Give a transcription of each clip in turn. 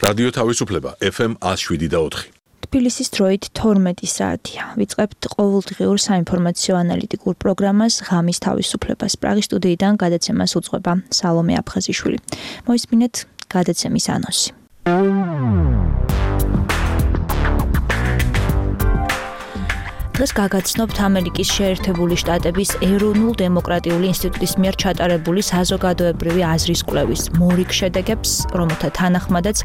რადიო თავისუფლება FM 107.4. თბილისის დროით 12 საათია. ვიწყებთ ყოველდღიურ საინფორმაციო ანალიტიკურ პროგრამას ღამის თავისუფლებას. პრაღის სტუდიიდან გადაცემას უძღვება სალომე აფხაზიშვილი. მოისმინეთ გადაცემის ანონსი. დღეს გაგაცნობთ ამერიკის შეერთებული შტატების ეროვნულ დემოკრატიული ინსტიტუტის მიერ ჩატარებული საზოგადოებრივი აზრის კვლევის მორიგ შედეგებს, რომელთა თანახმადაც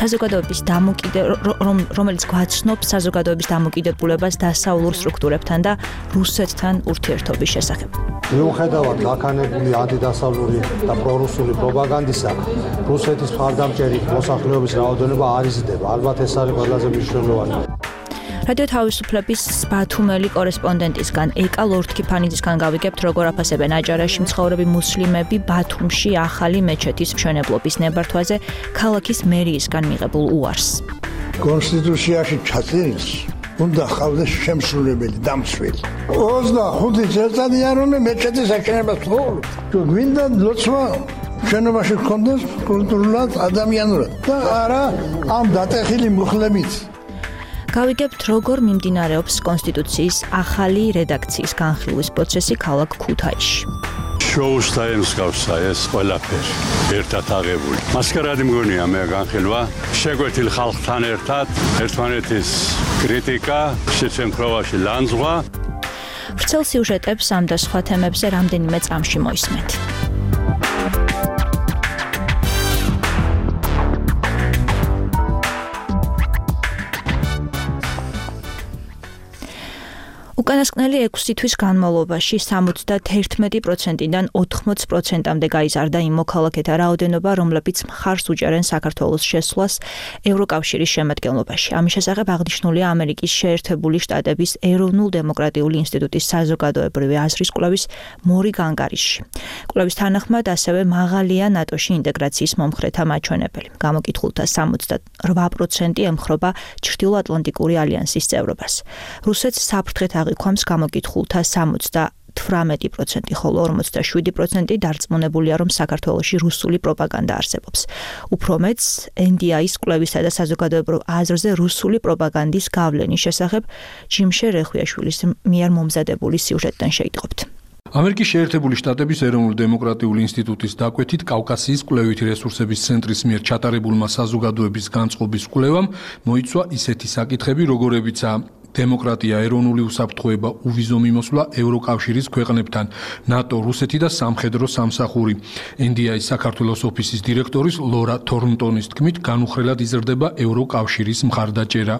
რომელიც გვაცნობს საზოგადოების დამოკიდებულებას დასავლურ სტრუქტურებთან და რუსეთთან ურთიერთობის შესახებ. მიუხედავად გაქანებული ანტიდასავლური და პრორუსული პროპაგანდისა, რუსეთის მხარდამჭერი მოსახლეობის რაოდენობა არ იზრდება. ალბათ ეს არის ყველაზე მნიშვნელოვანი. რადიო თავისუფლების ბათუმელი კორესპონდენტისგან ეკა ლორთქიფანიძისგან გავიგებთ, როგორ აფასებენ აჭარაში მცხოვრები მუსლიმები ბათუმში ახალი მეჩეთის მშენებლობის ნებართვაზე ქალაქის მერიისგან მიღებულ უარს. კონსტიტუციაში ჩაწერილს უნდა ხავდეს შემსრულებელი დამცველი. 25 წელიწადია რომ მეჩეთის აშენებას ვთხოვთ. გვინდა ლოცვა შენობაში გქონდეს კულტურულად, ადამიანურად და არა ამ დატეხილი მუხლებით. გავიგებთ, როგორ მიმდინარეობს კონსტიტუციის ახალი რედაქციის განხილვის პროცესი ქალაქ ქუთაისში. შოუს და ემსგავსა ეს ყველაფერი ერთად აღებული. მასკარადი მგონია მე განხილვა, შეგვეთილ ხალხთან ერთად, ერთმანეთის კრიტიკა, შემთხვევაში ლანძღვა. ვრცელ სიუჟეტებს ამ და სხვა თემებზე რამდენიმე წამში მოისმენთ. უკანასკნელი 6 თვის განმავლობაში 71%-დან 80%-მდე გაიზარდა იმ მოქალაქეთა რაოდენობა, რომლებიც მხარს უჭერენ საქართველოს შესვლას ევროკავშირის შემადგენლობაში. ამის შესახებ აღნიშნულია ამერიკის შეერთებული შტატების ეროვნულ დემოკრატიული ინსტიტუტის საზოგადოებრივი აზრის კვლევის მორიგ ანგარიშში. კვლევის თანახმად ასევე მაღალია ნატოში ინტეგრაციის მომხრეთა მაჩვენებელი. გამოკითხულთა 78% ემხრობა ჩრდილოატლანტიკური ალიანსის წევრობას. რუსეთს საფრთხეთ აღიქვამს გამოკითხულთა 78%, ხოლო 47% დარწმუნებულია, რომ საქართველოში რუსული პროპაგანდა არსებობს. უფრო მეც, NDI-ის კვლევისა და საზოგადოებრივ აზრზე რუსული პროპაგანდის გავლენის შესახებ ჯიმშე რეხვიაშვილის მიერ მომზადებული სიუჟეტიდან შეიტყობთ. ამერიკის შეერთებული შტატების ეროვნული დემოკრატიული ინსტიტუტის დაკვეთით კავკასიის კვლევითი რესურსების ცენტრის მიერ ჩატარებულმა საზოგადოების განწყობის კვლევამ მოიცვა ისეთი საკითხები, როგორებიცაა დემოკრატია, ეროვნული უსაფრთხოება, უვიზო მიმოსვლა ევროკავშირის ქვეყნებთან, ნატო, რუსეთი და სამხედრო სამსახური. NDI-ის საქართველოს ოფისის დირექტორის ლორა თორნტონის თქმით, განუხრელად იზრდება ევროკავშირის მხარდაჭერა.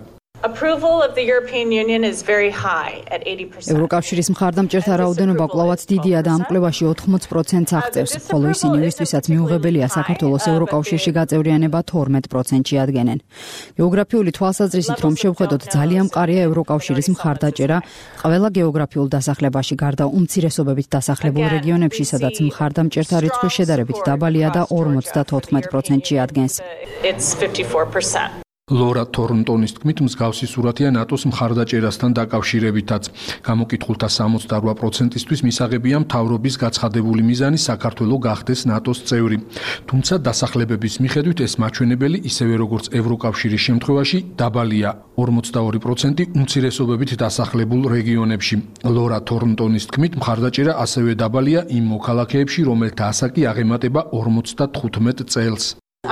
ევროკავშირის მხარდამჭერთა რაოდენობა კვლავაც დიდია და ამ კვლევაში 80%-ს აღწევს, ხოლო ისინი, ვისთვისაც მიუღებელია საქართველოს ევროკავშირში გაწევრიანება 12%-ში ადგენენ. გეოგრაფიული თვალსაზრისით რომ შევხედოთ, ძალიან მყარია ევროკავშირის მხარდაჭერა ყველა გეოგრაფიულ დასახლებაში, გარდა უმცირესობებით დასახლებულ რეგიონებში, სადაც მხარდამჭერთა რიცხვი შედარებით დაბალია და 54%-ში ადგენს. ლორა თორნტონის თქმით, მსგავსი სურათია ნატოს მხარდაჭერასთან დაკავშირებითაც. გამოკითხულთა 68%-ისთვის მისაღებია მთავრობის გაცხადებული მიზანი საქართველო გახდეს ნატოს წევრი. თუმცა დასახლებების მიხედვით ეს მაჩვენებელი ისევე როგორც ევროკავშირის შემთხვევაში დაბალია, 42% უმცირესობებით დასახლებულ რეგიონებში. ლორა თორნტონის თქმით, მხარდაჭერა ასევე დაბალია იმ მოქალაქეებში, რომელთა ასაკი აღემატება 55 წელს.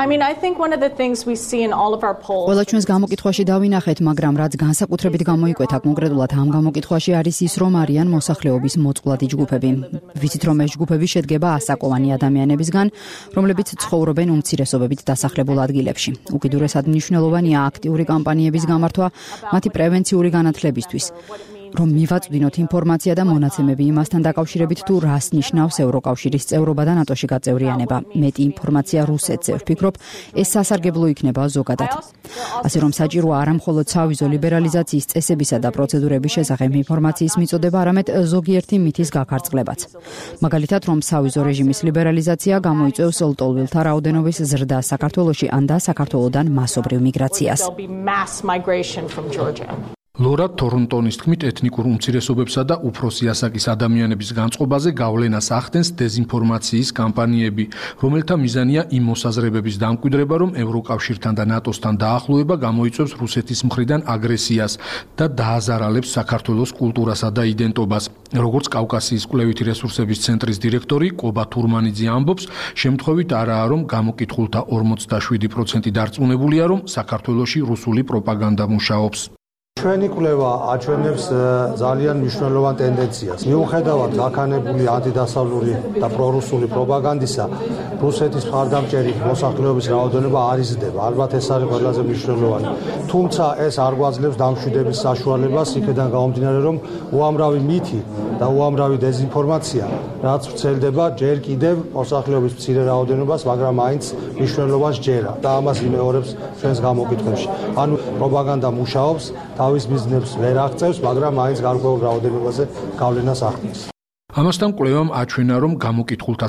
ყველა ჩვენს გამოკითხვაში დავინახეთ, მაგრამ რაც განსაკუთრებით გამოიკვეთა კონკრეტულად ამ გამოკითხვაში არის ის, რომ არიან მოსახლეობის მოწყვლადი ჯგუფები. ვიცით, რომ ეს ჯგუფები შედგება ასაკოვანი ადამიანებისგან, რომლებიც ცხოვრობენ უმცირესობებით დასახლებულ ადგილებში. უკიდურესად მნიშვნელოვანია აქტიური კამპანიების გამართვა მათი პრევენციული განათლებისთვის. რომ მივაწვდინოთ ინფორმაცია და მონაცემები იმასთან დაკავშირებით, თუ რას ნიშნავს ევროკავშირის წევრობა და ნატოში გაწევრიანება. მეტი ინფორმაცია რუსეთზე, ვფიქრობ, ეს სასარგებლო იქნება ზოგადად. ასე რომ საჭიროა არა მხოლოდ სავიზო ლიბერალიზაციის წესებისა და პროცედურების შესახებ ინფორმაციის მიწოდება, არამედ ზოგიერთი მითის გაქარწყლებაც. მაგალითად, რომ სავიზო რეჟიმის ლიბერალიზაცია გამოიწვევს ლტოლვილთა რაოდენობის ზრდას საქართველოში ან და საქართველოდან მასობრივ მიგრაციას. ლორა თორნტონის თქმით, ეთნიკურ უმცირესობებსა და უფროსი ასაკის ადამიანების განწყობაზე გავლენას ახდენს დეზინფორმაციის კამპანიები, რომელთა მიზანია იმ მოსაზრებების დამკვიდრება, რომ ევროკავშირთან და ნატოსთან დაახლოება გამოიწვევს რუსეთის მხრიდან აგრესიას და დააზარალებს საქართველოს კულტურასა და იდენტობას. როგორც კავკასიის კვლევითი რესურსების ცენტრის დირექტორი კობა თურმანიძე ამბობს, შემთხვევით არაა, რომ გამოკითხულთა 47% დარწმუნებულია, რომ საქართველოში რუსული პროპაგანდა მუშაობს. ჩვენი კვლევა აჩვენებს ძალიან მნიშვნელოვან ტენდენციას. მიუხედავად გაქანებული ანტიდასავლური და პრორუსული პროპაგანდისა, რუსეთის მხარდამჭერი მოსახლეობის რაოდენობა არ იზრდება. ალბათ ეს არის ყველაზე მნიშვნელოვანი. თუმცა ეს არ გვაძლევს დამშვიდების საშუალებას, იქიდან გამომდინარე, რომ უამრავი მითი და უამრავი დეზინფორმაცია, რაც ვრცელდება ჯერ კიდევ მოსახლეობის მცირე რაოდენობას, მაგრამ მაინც მნიშვნელოვანს ჯერა და ამას იმეორებს ჩვენს გამოკითხვებში. ანუ პროპაგანდა მუშაობს, თავის მიზნებს ვერ აღწევს, მაგრამ მაინც გარკვეულ რაოდენობაზე გავლენას ახდენს. ამასთან კვლევამ აჩვენა, რომ გამოკითხულთა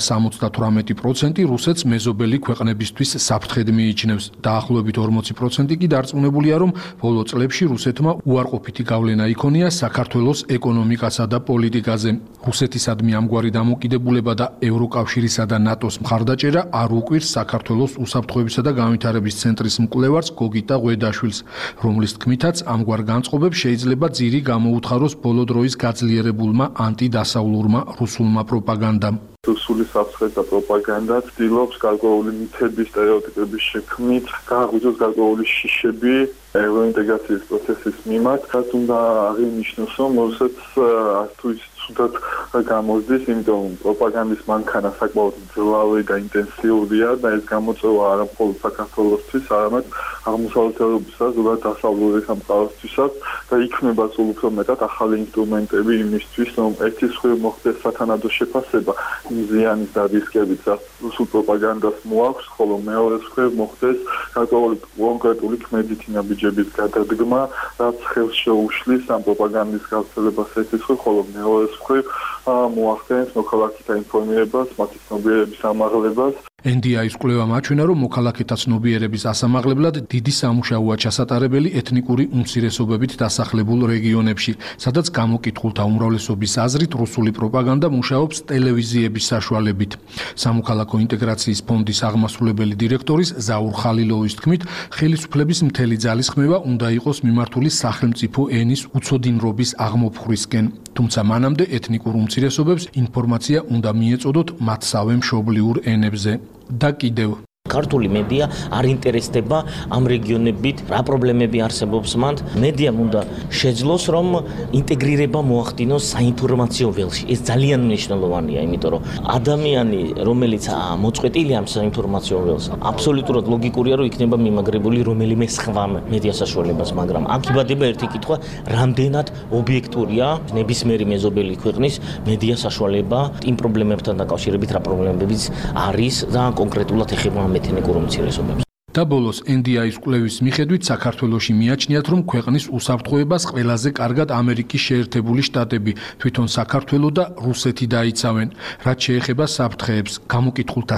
78% რუსეთს მეზობელი ქვეყნებისთვის საფრთხედ მიიჩნევს. დაახლოებით 40% კი დარწმუნებულია, რომ ბოლო წლებში რუსეთმა უარყოფითი გავლენა იქონია საქართველოს ეკონომიკასა და პოლიტიკაზე. რუსეთისადმი ამგვარი დამოკიდებულება და ევროკავშირისა და ნატოს მხარდაჭერა არ უკვირს საქართველოს უსაფრთხოებისა და განვითარების ცენტრის მკვლევარს გოგიტა ღვედაშვილს, რომლის თქმითაც ამგვარ განწყობებს შეიძლება ძირი გამოუთხაროს ბოლო დროის გაძლიერებულმა ანტიდასავლურმა რუსულმა პროპაგანდამ. რუსული საფრთხე და პროპაგანდა ცდილობს გარკვეული მითების, სტერეოტიპების შექმნით, გააღვიძოს გარკვეული შიშები ევროინტეგრაციის პროცესის მიმართ, რაც უნდა აღინიშნოს, რომ რუსეთს თუ ის ცუდად გამოსდის, იმიტომ პროპაგანდის მანქანა საკმაოდ მძლავრი და ინტენსიურია და ეს გამოწვევა არა მხოლოდ საქართველოსთვის, არამედ აღმოსავლეთ ევროპისა, ზოგადად დასავლური სამყაროსთვისაც და იქმნება სულ უფრო მეტად ახალი ინსტრუმენტები იმისთვის, რომ ერთი მხრივ მოხდეს სათანადო შეფასება ზიანის და რისკებით, რაც რუსულ პროპაგანდას მოაქვს, ხოლო მეორე მხრივ მოხდეს გარკვეული კონკრეტული ქმედითი ნაბიჯების გადადგმა, რაც ხელს შეუშლის ამ პროპაგანდის გავრცელებას ერთი მხრივ, ხოლო მეორე მხრივ მოახდენს მოქალაქეთა ინფორმირებას, მათი ცნობიერების ამაღლებას. NDI-ის კვლევამ აჩვენა, რომ მოქალაქეთა ცნობიერების ასამაღლებლად დიდი სამუშაოა ჩასატარებელი ეთნიკური უმცირესობებით დასახლებულ რეგიონებში, სადაც გამოკითხულთა უმრავლესობის აზრით რუსული პროპაგანდა მუშაობს ტელევიზიების საშუალებით. სამოქალაქო ინტეგრაციის ფონდის აღმასრულებელი დირექტორის ზაურ ხალილოვის თქმით, ხელისუფლების მთელი ძალისხმევა უნდა იყოს მიმართული სახელმწიფო ენის უცოდინრობის აღმოფხვრისკენ. თუმცა მანამდე ეთნიკურ უმცირესობებს ინფორმაცია უნდა მიეწოდოთ მათსავე მშობლიურ ენებზე. და კიდევ ქართული მედია არ ინტერესდება ამ რეგიონებით, რა პრობლემები არსებობს მანდ. მედიამ უნდა შეძლოს, რომ ინტეგრირება მოახდინოს საინფორმაციო ველში. ეს ძალიან მნიშვნელოვანია, იმიტომ რომ ადამიანი, რომელიც მოწყვეტილია ამ საინფორმაციო ველს, აბსოლუტურად ლოგიკურია, რომ იქნება მიმაგრებული რომელიმე სხვა მედია საშუალებას, მაგრამ აქ იბადება ერთი კითხვა, რამდენად ობიექტურია ნებისმიერი მეზობელი ქვეყნის მედია საშუალება იმ პრობლემებთან დაკავშირებით, რა პრობლემებიც არის და კონკრეტულად ეხება ეთნიკურ უმცირესობებს. და ბოლოს NDI-ის კვლევის მიხედვით საქართველოში მიაჩნიათ, რომ ქვეყნის უსაფრთხოებას ყველაზე კარგად ამერიკის შეერთებული შტატები, თვითონ საქართველო და რუსეთი დაიცავენ. რაც შეეხება საფრთხეებს, გამოკითხულთა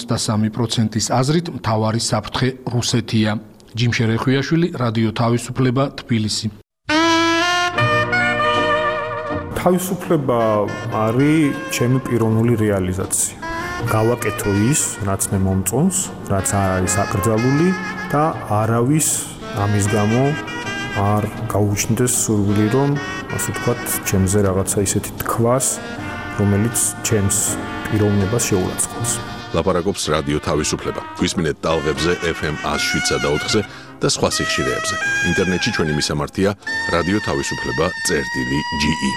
63%-ის აზრით მთავარი საფრთხე რუსეთია. ჯიმშერ ეხვიაშვილი, რადიო თავისუფლება, თბილისი. თავისუფლება არის ჩემი პიროვნული რეალიზაცია. გავაკეთო ის, რაც მე მომწონს, რაც არ არის აკრძალული და არავის ამის გამო არ გაუჩნდეს სურვილი, რომ ასე ვთქვათ, ჩემზე რაღაცა ისეთი თქვას, რომელიც ჩემს პიროვნებას შეურაცხყოფს. ლაპარაკობს რადიო თავისუფლება. გვისმინეთ ტალღებზე FM 107 და 4-ზე და სხვა სიხშირეებზე. ინტერნეტში ჩვენი მისამართია radioთავისუფლება.ge.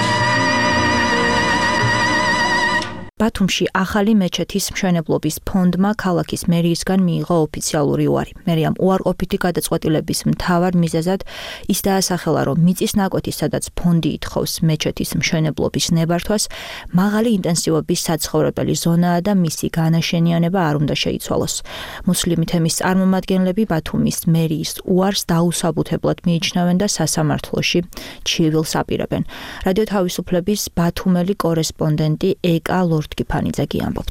ბათუმში ახალი მეჩეთის მშენებლობის ფონდმა ქალაქის მერიისგან მიიღო ოფიციალური უარი. მერიამ უარყოფითი გადაწყვეტილების მთავარ მიზეზად ის დაასახელა, რომ მიწის ნაკვეთი, სადაც ფონდი ითხოვს მეჩეთის მშენებლობის ნებართვას, მაღალი ინტენსივობის საცხოვრებელი ზონაა და მისი განაშენიანება არ უნდა შეიცვალოს. მუსლიმი თემის წარმომადგენლები ბათუმის მერიის უარს დაუსაბუთებლად მიიჩნევენ და სასამართლოში ჩივილს აპირებენ. რადიო თავისუფლების ბათუმელი კორესპონდენტი ეკა ლორდკიფანიძე ამბობთ.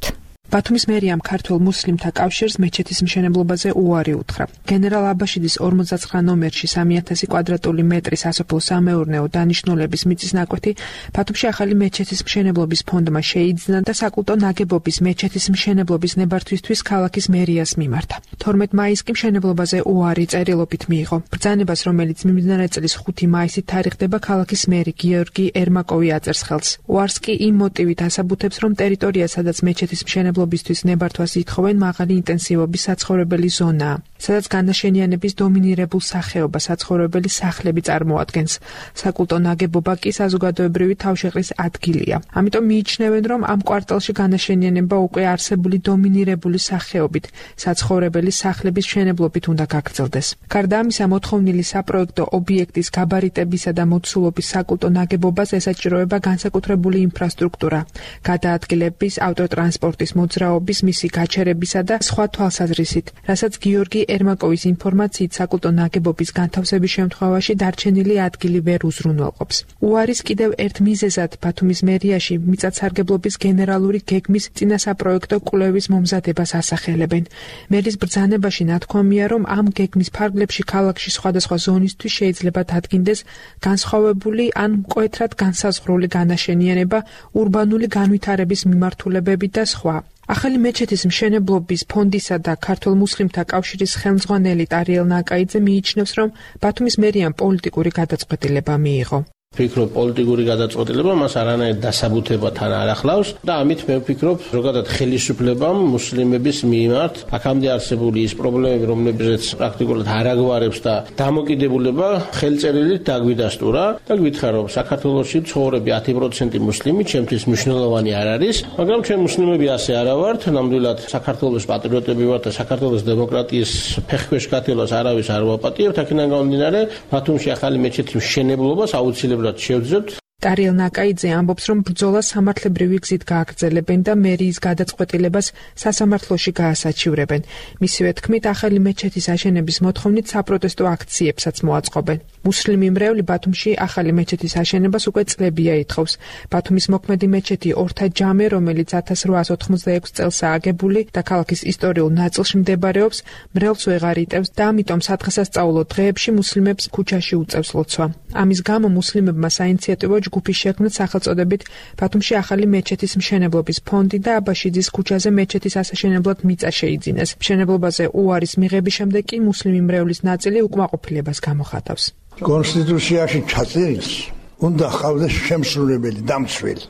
ბათუმის მერიამ ქართულ მუსლიმთა კავშირს მეჩეთის მშენებლობაზე უარი უთხრა. გენერალ აბაშიძის 59 ნომერში 3000 კვადრატული მეტრის სასოფლო-სამეურნეო დანიშნულების მიწის ნაკვეთი ბათუმში ახალი მეჩეთის მშენებლობის ფონდმა შეიძინა და საკულტო ნაგებობის მეჩეთის მშენებლობის ნებართვისთვის ქალაქის მერიას მიმართა. 12 მაისს კი მშენებლობაზე უარი წერილობით მიიღო. ბრძანებას, რომელიც მიმდინარე წლის 5 მაისით თარიღდება, ქალაქის მერი გიორგი ერმაკოვი აწერს ხელს. უარს კი იმ მოტივით ასაბუთებს, რომ ტერიტორია, სადაც მეჩეთის მშენებლობისთვის ნებართვას ითხოვენ, მაღალი ინტენსივობის საცხოვრებელი ზონაა, სადაც განაშენიანების დომინირებულ სახეობას საცხოვრებელი სახლები წარმოადგენს. საკულტო ნაგებობა კი საზოგადოებრივი თავშეყრის ადგილია. ამიტომ მიიჩნევენ, რომ ამ კვარტალში განაშენიანება უკვე არსებული დომინირებული სახეობით საცხოვრებელი სახლების მშენებლობით უნდა გაგრძელდეს. გარდა ამისა, მოთხოვნილი საპროექტო ობიექტის გაბარიტებისა და მოცულობის საკულტო ნაგებობას ესაჭიროება განსაკუთრებული ინფრასტრუქტურა, გადაადგილების, ავტოტრანსპორტის მოძრაობის, მისი გაჩერებისა და სხვა თვალსაზრისით, რასაც გიორგი ერმაკოვის ინფორმაციით საკულტო ნაგებობის განთავსების შემთხვევაში დარჩენილი ადგილი ვერ უზრუნველყოფს. უარის კიდევ ერთ მიზეზად ბათუმის მერიაში მიწათსარგებლობის გენერალური გეგმის წინასაპროექტო კვლევის მომზადებას ასახელებენ. მერის ბრძანებაში ნათქვამია, რომ ამ გეგმის ფარგლებში ქალაქში სხვადასხვა ზონისთვის შეიძლება დადგინდეს განსხვავებული ან მკვეთრად განსაზღვრული განაშენიანება, ურბანული განვითარების მიმართულებები და სხვა. ახალი მეჩეთის მშენებლობის ფონდისა და ქართულ მუსლიმთა კავშირის ხელმძღვანელი ტარიელ ნაკაიძე მიიჩნევს, რომ ბათუმის მერიამ პოლიტიკური გადაწყვეტილება მიიღო. ვფიქრობ, პოლიტიკური გადაწყვეტილება მას არანაირ დასაბუთებათან არ ახლავს და ამით მე ვფიქრობ, ზოგადად ხელისუფლებამ მუსლიმების მიმართ აქამდე არსებული ის პრობლემები, რომლებზეც პრაქტიკულად არ აგვარებს და დამოკიდებულება ხელწერილით დაგვიდასტურა და გითხრა, რომ საქართველოში ცხოვრები 10% მუსლიმი ჩემთვის მნიშვნელოვანი არ არის, მაგრამ ჩვენ მუსლიმები ასე არა ვართ, ნამდვილად საქართველოს პატრიოტები ვართ და საქართველოს დემოკრატიის ფეხქვეშ გათელას არავის არ ვაპატიებთ, აქედან გამომდინარე, ბათუმში ახალი მეჩეთის მშენებლობას აუცილებლად ტარიელ ნაკაიძე ამბობს, რომ ბრძოლა სამართლებრივი გზით გააგრძელებენ და მერიის გადაწყვეტილებას სასამართლოში გაასაჩივრებენ. მისივე თქმით, ახალი მეჩეთის აშენების მოთხოვნით საპროტესტო აქციებსაც მოაწყობენ. მუსლიმი მრევლი ბათუმში ახალი მეჩეთის აშენებას უკვე წლებია ითხოვს. ბათუმის მოქმედი მეჩეთი ორთა ჯამე, რომელიც 1886 წელსაა აგებული და ქალაქის ისტორიულ ნაწილში მდებარეობს, მრევლს ვეღარ იტევს და ამიტომ სადღესასწაულო დღეებში მუსლიმებს ქუჩაში უწევს ლოცვა. ამის გამო მუსლიმებმა საინიციატივო ჯგუფი შექმნეს სახელწოდებით ბათუმში ახალი მეჩეთის მშენებლობის ფონდი და აბაშიძის ქუჩაზე მეჩეთის ასაშენებლად მიწა შეიძინეს. მშენებლობაზე უარის მიღების შემდეგ კი მუსლიმი მრევლის ნაწილი უკმაყოფილებას გამოხატავს. კონსტიტუციაში ჩაწერილს უნდა ხავდეს შემსრულებელი დამცველი.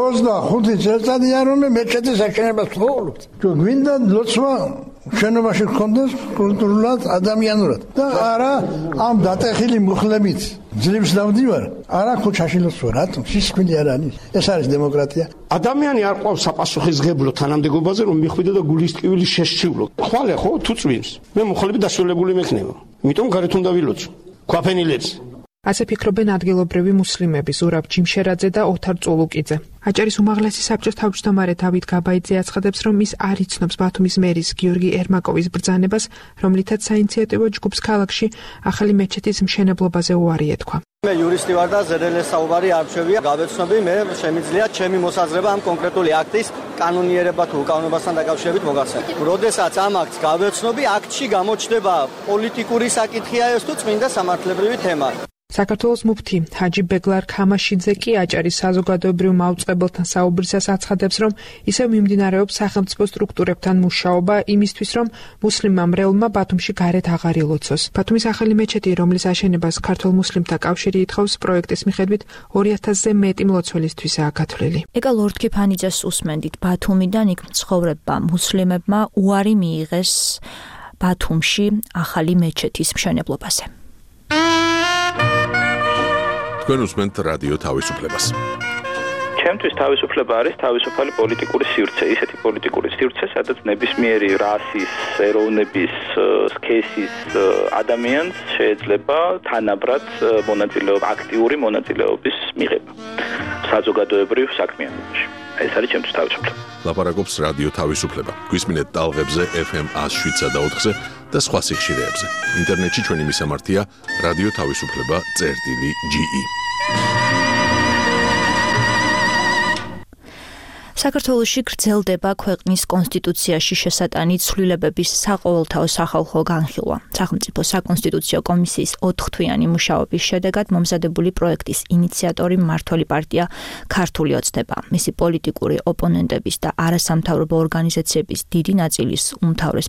25 წელიწადია რომ მეჩეთის აშენებას ვთხოვთ. გვინდა ლოცვა შენობაში გქონდეს კულტურულად, ადამიანურად და არა ამ დატეხილი მუხლებით ძლივს დავდივარ, არა ქუჩაში ლოცვა, რატომ? სისხლი არ არის. ეს არის დემოკრატია. ადამიანი არ ყავს საპასუხისმგებლო თანამდებობაზე, რომ მიხვიდო და გულის ტკივილი შეშჩივლო. ხვალე ხო თუ წვიმს. მე მუხლები დასრულებული მექნება. იმიტომ გარეთ უნდა ვილოცო. ქვაფენილებს. ასე ფიქრობენ ადგილობრივი მუსლიმები ზურაბ ჯიმშერაძე და ოთარ წულუკიძე. აჭარის უმაღლესი საბჭოს თავმჯდომარე დავით გაბაიძე აცხადებს, რომ ის არ იცნობს ბათუმის მერის გიორგი ერმაკოვის ბრძანებას, რომლითაც საინიციატივო ჯგუფს ქალაქში ახალი მეჩეთის მშენებლობაზე უარი ეთქვა. მე იურისტი ვარ და ზედელეს საუბარი არ მშვენია. გავეცნობი, მე შემიძლია ჩემი მოსაზრება ამ კონკრეტული აქტის კანონიერება თუ უკანონობასთან დაკავშირებით მოგახსენო. როდესაც ამ აქტს გავეცნობი, აქტში გამოჩნდება პოლიტიკური საკითხია ეს თუ წმინდა სამართლებრივი თემა. საქართველოს მუფთი ჰაჯი ბეგლარ ქამაშიძე კი აჭარის საზოგადოებრივ მაუწყებელთან საუბრისას აცხადებს, რომ ისევ მიმდინარეობს სახელმწიფო სტრუქტურებთან მუშაობა იმისთვის, რომ მუსლიმმა მრევლმა ბათუმში გარეთ აღარ ილოცოს. ბათუმის ახალი მეჩეთი, რომლის აშენებას ქართულ მუსლიმთა კავშირი ითხოვს, პროექტის მიხედვით 2000-ზე მეტი მლოცველისთვისაა გათვლილი. ეკა ლორდ ქიფანიძეს უსმენდით. ბათუმიდან იქ მცხოვრებმა მუსლიმებმა უარი მიიღეს ბათუმში ახალი მეჩეთის მშენებლობაზე. თქვენ უსმენთ რადიო თავისუფლებას. ჩემთვის თავისუფლება არის თავისუფალი პოლიტიკური სივრცე, ისეთი პოლიტიკური სივრცე, სადაც ნებისმიერი რასის, ეროვნების, სქესის ადამიანს შეიძლება თანაბრად მონაწილეობა, აქტიური მონაწილეობის მიღება საზოგადოებრივ საქმიანობაში. ეს არის ჩემთვის თავისუფლება. ლაპარაკობს რადიო თავისუფლება. გვისმინეთ ტალღებზე FM 107.4-ზე და სხვა სიხშირეებზე. ინტერნეტში ჩვენი მისამართია რადიო თავისუფლება.ge. საქართველოში გრძელდება ქვეყნის კონსტიტუციაში შესატანი ცვლილებების საყოველთაო სახალხო განხილვა. სახელმწიფო საკონსტიტუციო კომისიის 4-თვიანი მუშაობის შედეგად მომზადებული პროექტის ინიციატორი მმართველი პარტია ქართული ოცნება. მისი პოლიტიკური ოპონენტების და არასამთავრობო ორგანიზაციების დიდი ნაწილის უმთავრეს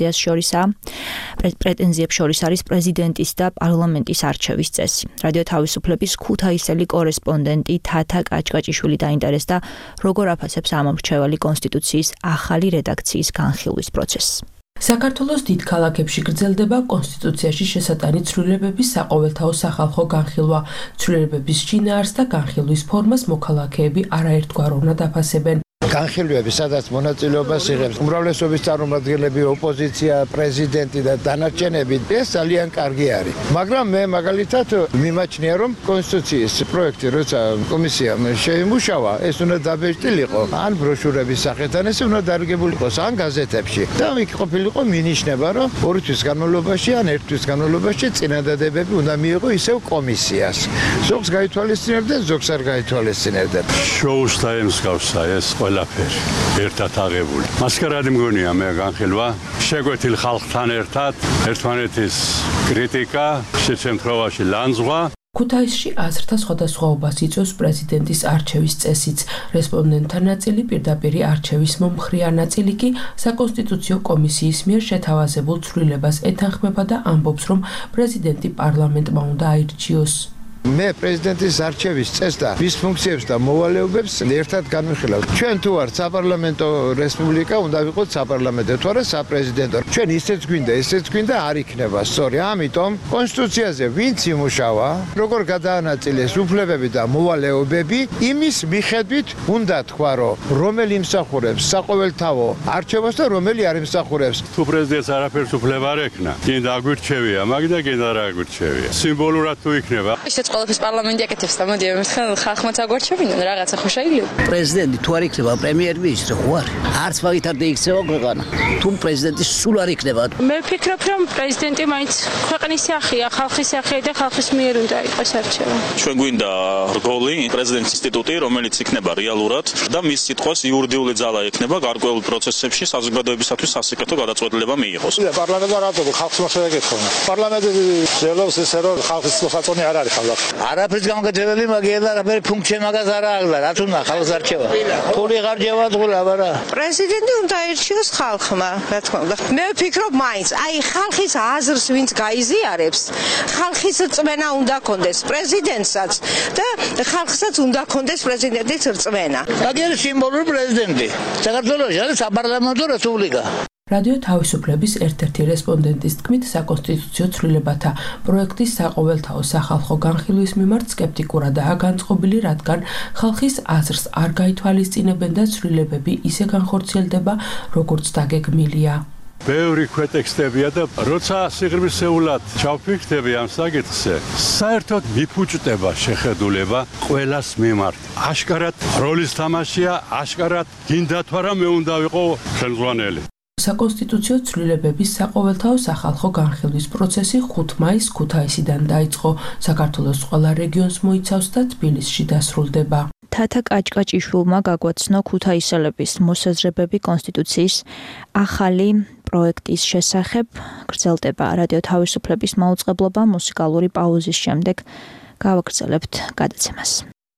პრეტენზიებს შორის არის პრეზიდენტის და პარლამენტის არჩევის წესი. რადიო თავისუფლების ქუთაისელი კორესპონდენტი თათა კაჭკაჭიშვილი დაინტერესდა, როგორ აფასებს ამომრჩეველი კონსტიტუციის ახალი რედაქციის განხილვის პროცესს. საქართველოს დიდ ქალაქებში გრძელდება კონსტიტუციაში შესატანი ცვლილებების საყოველთაო სახალხო განხილვა. ცვლილებების შინაარსს და განხილვის ფორმას მოქალაქეები არაერთგვაროვნად აფასებენ. განხილვები, სადაც მონაწილეობას იღებს უმრავლესობის წარმომადგენლები, ოპოზიცია, პრეზიდენტი და დანარჩენები, ეს ძალიან კარგი არის. მაგრამ მე მაგალითად მიმაჩნია, რომ კონსტიტუციის პროექტი, როცა კომისიამ შეიმუშავა, ეს უნდა დაბეჭდილიყო, ან ბროშურების სახით, ან ეს უნდა დარგებულიყო ან გაზეთებში. და იქ ყოფილიყო მინიშნება, რომ 2 თვის განმავლობაში ან 1 თვის განმავლობაში წინადადებები უნდა მიიღო ისევ კომისიას. ზოგს გაითვალისწინებდა, ზოგს არ გაითვალისწინებდა. შოუს დაემსგავსა ეს ყველაფერი ერთად აღებული. მასკარადი მგონია მე განხილვა, შეგვეთილ ხალხთან ერთად ერთმანეთის კრიტიკა, შემთხვევაში ლანძღვა. ქუთაისში აზრთა სხვადასხვაობას იწვევს პრეზიდენტის არჩევის წესიც. რესპონდენტთა ნაწილი პირდაპირ არჩევის მომხრეა, ნაწილი კი საკონსტიტუციო კომისიის მიერ შეთავაზებულ ცვლილებას ეთანხმება და ამბობს, რომ პრეზიდენტი პარლამენტმა უნდა აირჩიოს. მე პრეზიდენტის არჩევის წესს და მის ფუნქციებს და მოვალეობებს ერთად განვიხილავ. ჩვენ თუ ვართ საპარლამენტო რესპუბლიკა, უნდა ვიყოთ საპარლამენტო, თუ არა საპრეზიდენტო. ჩვენ ისეც გვინდა, არ იქნება სწორი. ამიტომ კონსტიტუციაზე ვინც იმუშავა, როგორ გადაანაწილეს უფლებები და მოვალეობები, იმის მიხედვით უნდა თქვა, რომ რომელი იმსახურებს საყოველთაო არჩევას და რომელი არ იმსახურებს. თუ პრეზიდენტს არაფერს უფლება არ ექნა, კიდე აგვირჩევია, მაგდა კიდე არ აგვირჩევია. სიმბოლურად თუ იქნება ყველაფერს პარლამენტი აკეთებს და მოდი ამერთხელ ხალხმაც აგვარჩევინონ რაღაცა ხო შეიძლება. პრეზიდენტი თუ არ იქნება პრემიერ-მინისტრი ხო არ? არც მაგით არ დაიქცევა ქვეყანა. თუ პრეზიდენტი სულ არ იქნება. მე ვფიქრობ, რომ პრეზიდენტი მაინც ქვეყნის სახეა, ხალხის სახეა და ხალხის მიერ უნდა იყოს არჩევა. ჩვენ გვინდა რგოლი, პრეზიდენტის ინსტიტუტი, რომელიც იქნება რეალურად და მის სიტყვას იურიდიული ძალა ექნება გარკვეულ პროცესებში საზოგადოებისათვის სასიკეთო გადაწყვეტილება მიიღოს. პარლამენტი რატო ხალხს მოსაგეთქო? პარლამენტი ძლევს ესე რომ ხალხის მოსაწონი არ არის ხალხი. არაფერს გამგეძებელი მაგია და არაფერი ფუნქცია მაგას არ აღლა, რაც უნდა ხალხს არჩევა. თული გარჯევა თულა, არა. პრეზიდენტი უნდა აირჩიოს ხალხმა, რა თქმა უნდა. მე ვფიქრობ მაინც, აი ხალხის აზრს ვინც გაიზიარებს, ხალხის რწმენა უნდა კონდეს პრეზიდენტსაც და ხალხსაც უნდა კონდეს პრეზიდენტის რწმენა. მაგერი სიმბოლური პრეზიდენტი. საქართველოს არის საპარლამენტო რესპუბლიკა. რადიო თავისუფლების ერთ-ერთი რესპონდენტის თქმით, საკონსტიტუციო ცვლილებათა პროექტის საყოველთაო სახალხო განხილვის მიმართ სკეპტიკურადაა განწყობილი, რადგან ხალხის აზრს არ გაითვალისწინებენ და ცვლილებები ისე განხორციელდება, როგორც დაგეგმილია. ბევრი ქვეტექსტებია და როცა სიღრმისეულად ჩავფიქრდები ამ საკითხზე, საერთოდ მიფუჭდება შეხედულება ყველას მიმართ. აშკარად როლის თამაშია, აშკარად გინდა თუ არა მე უნდა ვიყო ხელმძღვანელი. საკონსტიტუციო ცვლილებების საყოველთაო სახალხო განხილვის პროცესი 5 მაისს ქუთაისიდან დაიწყო. საქართველოს ყველა რეგიონს მოიცავს და თბილისში დასრულდება. თათა კაჭკაჭიშვილმა გაგვაცნო ქუთაისელების მოსაზრებები კონსტიტუციის ახალი პროექტის შესახებ. გრძელდება რადიო თავისუფლების მაუწყებლობა. მუსიკალური პაუზის შემდეგ გავაგრძელებთ გადაცემას.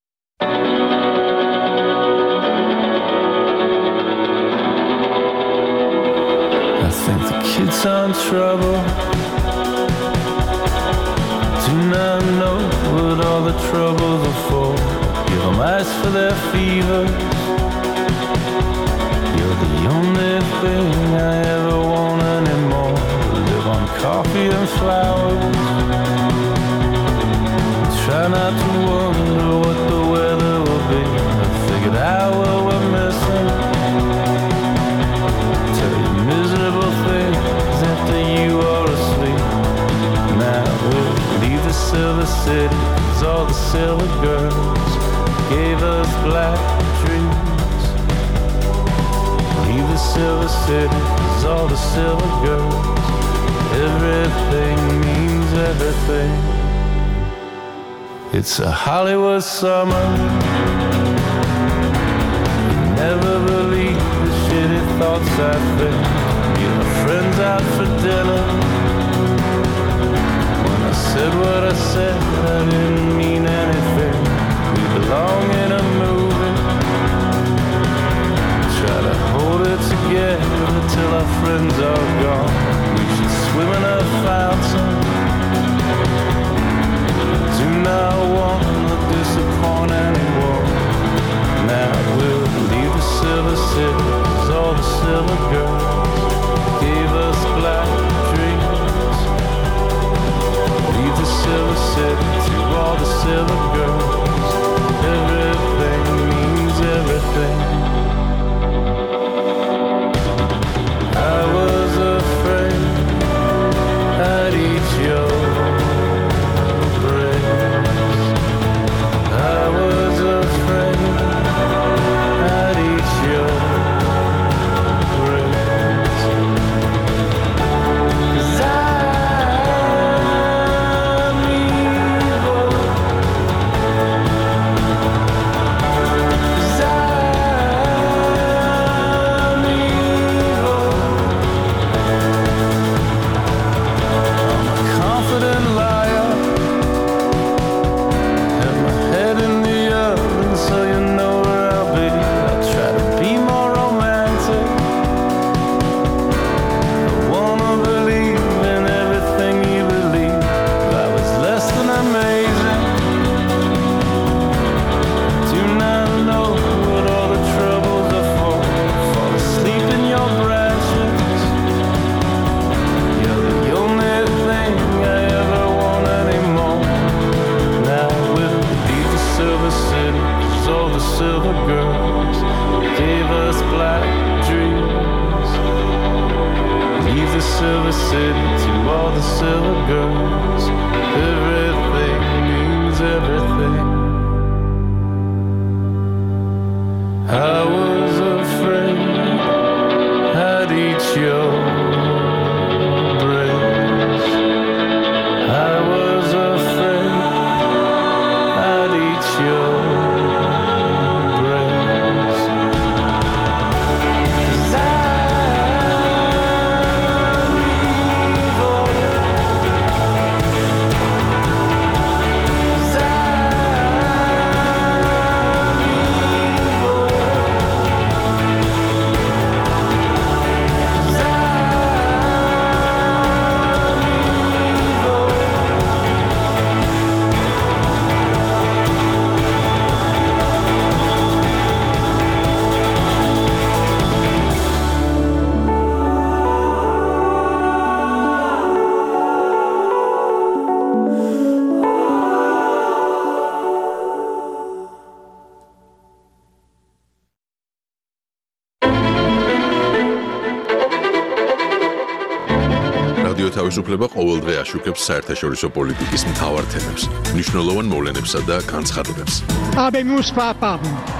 Think the kids are in trouble. Do not know what all the troubles are for. Give them ice for their fevers. You're the only thing I ever want anymore. Live on coffee and flowers. Try not to wonder what the weather will be. I figured out what we're missing. Miserable things after you are asleep. Now we'll leave the silver city, 'cause all the silver girls gave us black dreams. Leave the silver city, 'cause all the silver girls, everything means everything. It's a Hollywood summer. You never out for dinner. When I said what I said, I didn't mean anything. We belong in a movie. Try to hold it together till our friends are gone. We should swim in a fountain. Do not want to disappoint anyone. Now we'll leave the silver city, 'cause all the silver girls gave us black dreams. Leave the silver city to all the silver girls. Everything means everything. I was afraid I'd eat your brains. I was afraid I'd eat your brains. 'Cause I'm evil. 'Cause I'm evil. I'm a confident liar. Have my head in the oven so you know where I'll be. I'll try to be more romantic. I wanna believe in everything you believe. I was less than amazing. Do not know what all the troubles are for. Fall asleep in your branches. You're the only thing I ever want anymore. Now we'll leave the silver city, 'cause all the silver girls gave us black dreams. Leave the silver city to all the silver girls. Everything means everything. I was afraid I'd eat your brains. I was afraid I'd eat your brains. 'Cause I'm evil. 'Cause I'm evil. 'Cause რადიო თავისუფლება ყოველდღე აშუქებს საერთაშორისო პოლიტიკის მთავარ თემებს, მნიშვნელოვან მოვლენებსა და განცხადებებს. Habemus papam.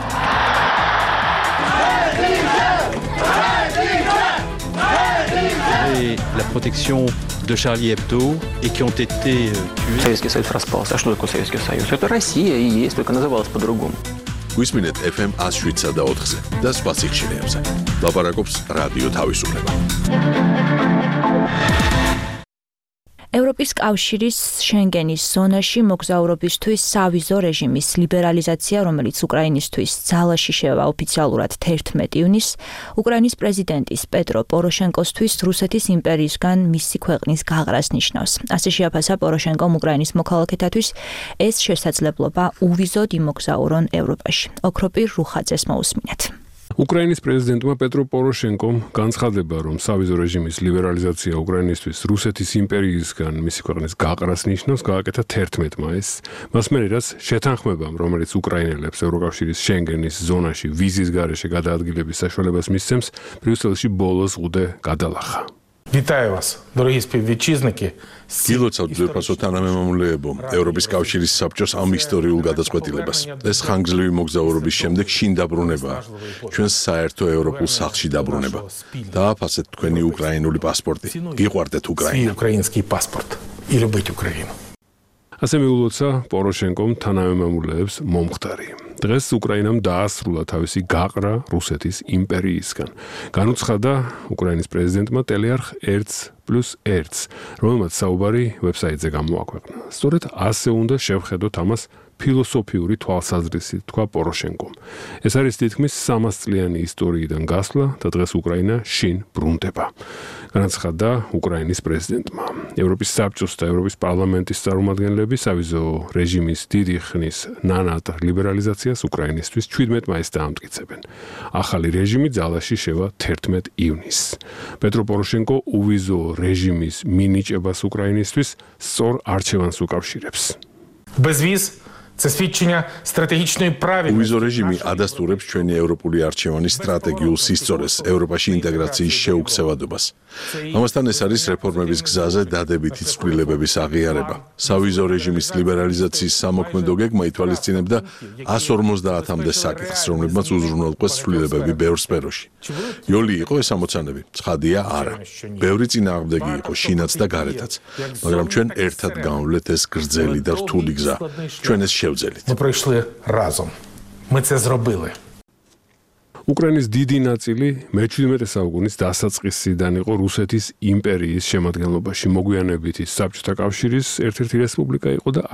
Et la protection de Charlie Hebdo et qui ont été tués. Советский Союз распался. А что такое Советский Союз? Это Россия и есть, только называлась по-другому. გვისმინეთ FM 107 და 4-ზე და სხვა სიხშირეებზე. ლაპარაკობს რადიო თავისუფლება. ევროპის კავშირის შენგენის ზონაში მოგზაურობისთვის სავიზო რეჟიმის ლიბერალიზაცია, რომელიც უკრაინისთვის ძალაში შევა ოფიციალურად 11 ივნისს, უკრაინის პრეზიდენტის პეტრო პოროშენკოსთვის რუსეთის იმპერიისგან მისი ქვეყნის გაღრას ნიშნავს. ასე შეაფასა პოროშენკომ უკრაინის მოქალაქეთათვის ეს შესაძლებლობა უვიზოდ იმოგზაურონ ევროპაში. ოქროპირ რუხაძეს მოусმინეთ. უკრაინის პრეზიდენტმა პეტრო პოროშენკომ განცხადება, რომ სავიზო რეჟიმის ლიბერალიზაცია უკრაინისთვის რუსეთის იმპერიისგან მისი ქვეყნის გაყრას ნიშნავს, გააკეთა 11 მაისს. მას მერე რაც შეთანხმებამ, რომელიც უკრაინელებს ევროკავშირის შენგენის ზონაში ვიზის გარეშე გადაადგილების საშუალებას მისცემს, ბრიუსელში ბოლოს ღუდე გადალახა. Вітаю вас, дорогі співвітчизники. გილოცავთ ძვირფასო თანამემამულეებო, ევროპის კავშირის საბჭოს ამ ისტორიულ გადაწყვეტილებას. ეს ხანგრძლივი მოგზაურობის შემდეგ შინ დაბრუნებაა. ჩვენს საერთო ევროპულ სახლში დაბრუნება. დააფასეთ თქვენი უკრაინული პასპორტი. გიყვარდეთ უკრაინა. Український паспорт і любіть Україну. ასე მიულოცა პოროშენკომ თანამემამულეებს მომხდარი. დღეს უკრაინამ დაასრულა თავისი გაყრა რუსეთის იმპერიისგან. განუცხადა უკრაინის პრეზიდენტმა ტელეარხ 1+1, რომელმაც საუბარი ვებსაიტზე გამოაქვეყნა. სწორედ ასე უნდა შევხედოთ ამას ფილოსოფიური თვალსაზრისით, თქვა პოროშენკომ. ეს არის თითქმის 300 წლიანი ისტორიიდან გასვლა და დღეს უკრაინა შინ ბრუნდება. განაცხადა უკრაინის პრეზიდენტმა. ევროპის საბჭოს და ევროპის პარლამენტის წარმომადგენლები სავიზო რეჟიმის დიდი ხნის ნანატ ლიბერალიზაციას უკრაინისთვის 17 მაისს დაამტკიცებენ. ახალი რეჟიმი ძალაში შევა 11 ივნისს. პეტრო პოროშენკო უვიზო რეჟიმის მინიჭებას უკრაინისთვის სწორ არჩევანს უკავშირებს. Безвіз це свідчення стратегічної правильності. უვიზო რეჟიმი ადასტურებს ჩვენი ევროპული არჩევანის სტრატეგიულ სისწორეს, ევროპაში ინტეგრაციის შეუქცევადობას. ამასთან ეს არის რეფორმების გზაზე დადებითი ცვლილებების აღიარება. სავიზო რეჟიმის ლიბერალიზაციის სამოქმედო გეგმა ითვალისწინებდა 150-მდე საკითხს, რომლებმაც უზრუნველყვეს ცვლილებები ბევრ სფეროში. იოლი იყო ეს ამოცანები, ცხადია არა. ბევრი წინააღმდეგი იყო, შინაც და გარეთაც, მაგრამ ჩვენ ერთად გავავლეთ ეს გრძელი და რთული გზა. ჩვენ ეს შევძელით. Ми пройшли разом. Ми це зробили. უკრაინის დიდი ნაწილი მე-17 საუკუნის დასაწყისიდან იყო რუსეთის იმპერიის შემადგენლობაში. მოგვიანებითი საბჭოთა კავშირის ერთ-ერთი რესპუბლიკა იყო და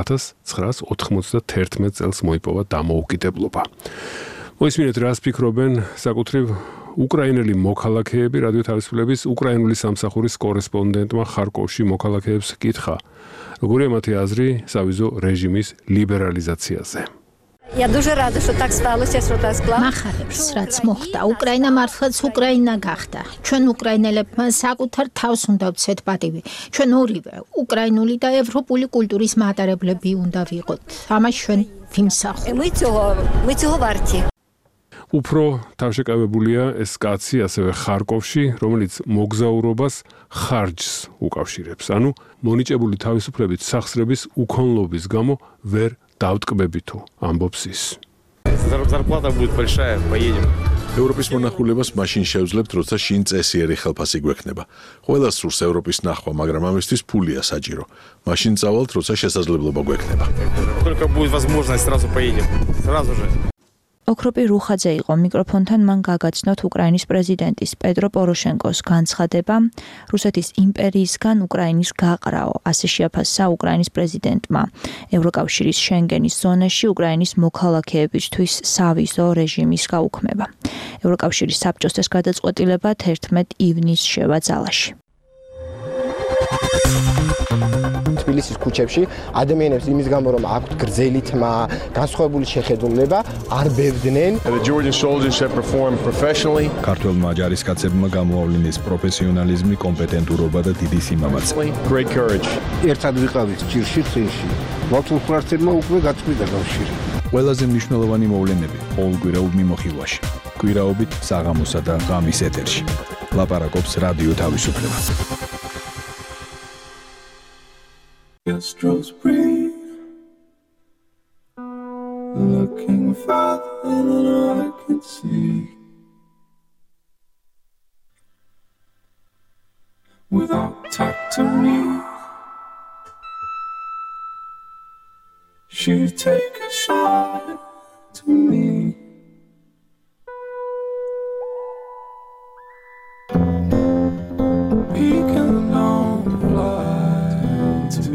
1991 წელს მოიპოვა დამოუკიდებლობა. მოისმინეთ, რას ფიქრობენ საკუთრივ უკრაინელი მოქალაქეები. რადიო თავისუფლების უკრაინული სამსახურის კორესპონდენტმა ხარკოვში მოქალაქეებს კითხა, როგორია მათი აზრი სავიზო რეჟიმის ლიბერალიზაციაზე. Я дуже рада, що так сталося, що так склалося. მახარებს, რაც მოხდა. უკრაინა მართლაც უკრაინა გახდა. ჩვენ უკრაინელებმა საკუთარ თავს უნდა ვცეთ პატივი. ჩვენ ორივე უკრაინული და ევროპული კულტურის მატარებლები უნდა ვიყოთ. ამას ჩვენ ვიმსახურებთ. Ми цього варті. უფრო თავშეკავებულია ეს კაცი ასევე ხარკოვში, რომელიც მოგზაურობას ხარჯს უკავშირებს. ანუ მონიჭებული თავისუფლებით სახსრების უქონლობის გამო ვერ დავტკბებითო, ამბობს ის. Зарплата будет большая, поедем. ევროპის მონახულებას მაშინ შევძლებთ, როცა შინ წესიერი ხელფასი გვექნება. ყველას სურს ევროპის ნახვა, მაგრამ ამისთვის ფულია საჭირო. მაშინ წავალთ, როცა შესაძლებლობა გვექნება. Только будет возможность, сразу поедем. Сразу же. ოქროპი რუხაძე იყო მიკროფონთან, მან გაგაცნოთ უკრაინის პრეზიდენტის პეტრო პოროშენკოს განცხადება რუსეთის იმპერიისგან უკრაინის გაყრაო. ასე შეაფასა უკრაინის პრეზიდენტმა. ევროკავშირის შენგენის ზონაში უკრაინის მოქალაქეებისთვის სავიზო რეჟიმის გაუქმება. ევროკავშირის საბჭოს ეს გადაწყვეტილება 11 ივნისს შევა ძალაში. თბილისის ქუჩებში ადამიანებს იმის გამო რომ აქვთ გრძელი თმა, განსხვავებული შეხედულება, არ ბევდნენ. The Georgian soldiers have performed professionally. ქართველმა ჯარისკაცებმა გამოავლინეს პროფესიონალიზმი, კომპეტენტურობა და დიდი სიმამაცე. Great courage. ერთად ვიყავით ჭირში წინში. მართულ ფრთებმა უკვე გაწყვიტა კავშირი. ყველაზე მნიშვნელოვანი მოვლენები ყოველკვირეულ მიმოხილვაში. კვირაობით საღამოსა და ღამის ეთერში. ლაპარაკობს რადიო თავისუფლება. Strokes breathe, looking farther than I can see. Without talk to me, she take a shot to me. We can long fly to.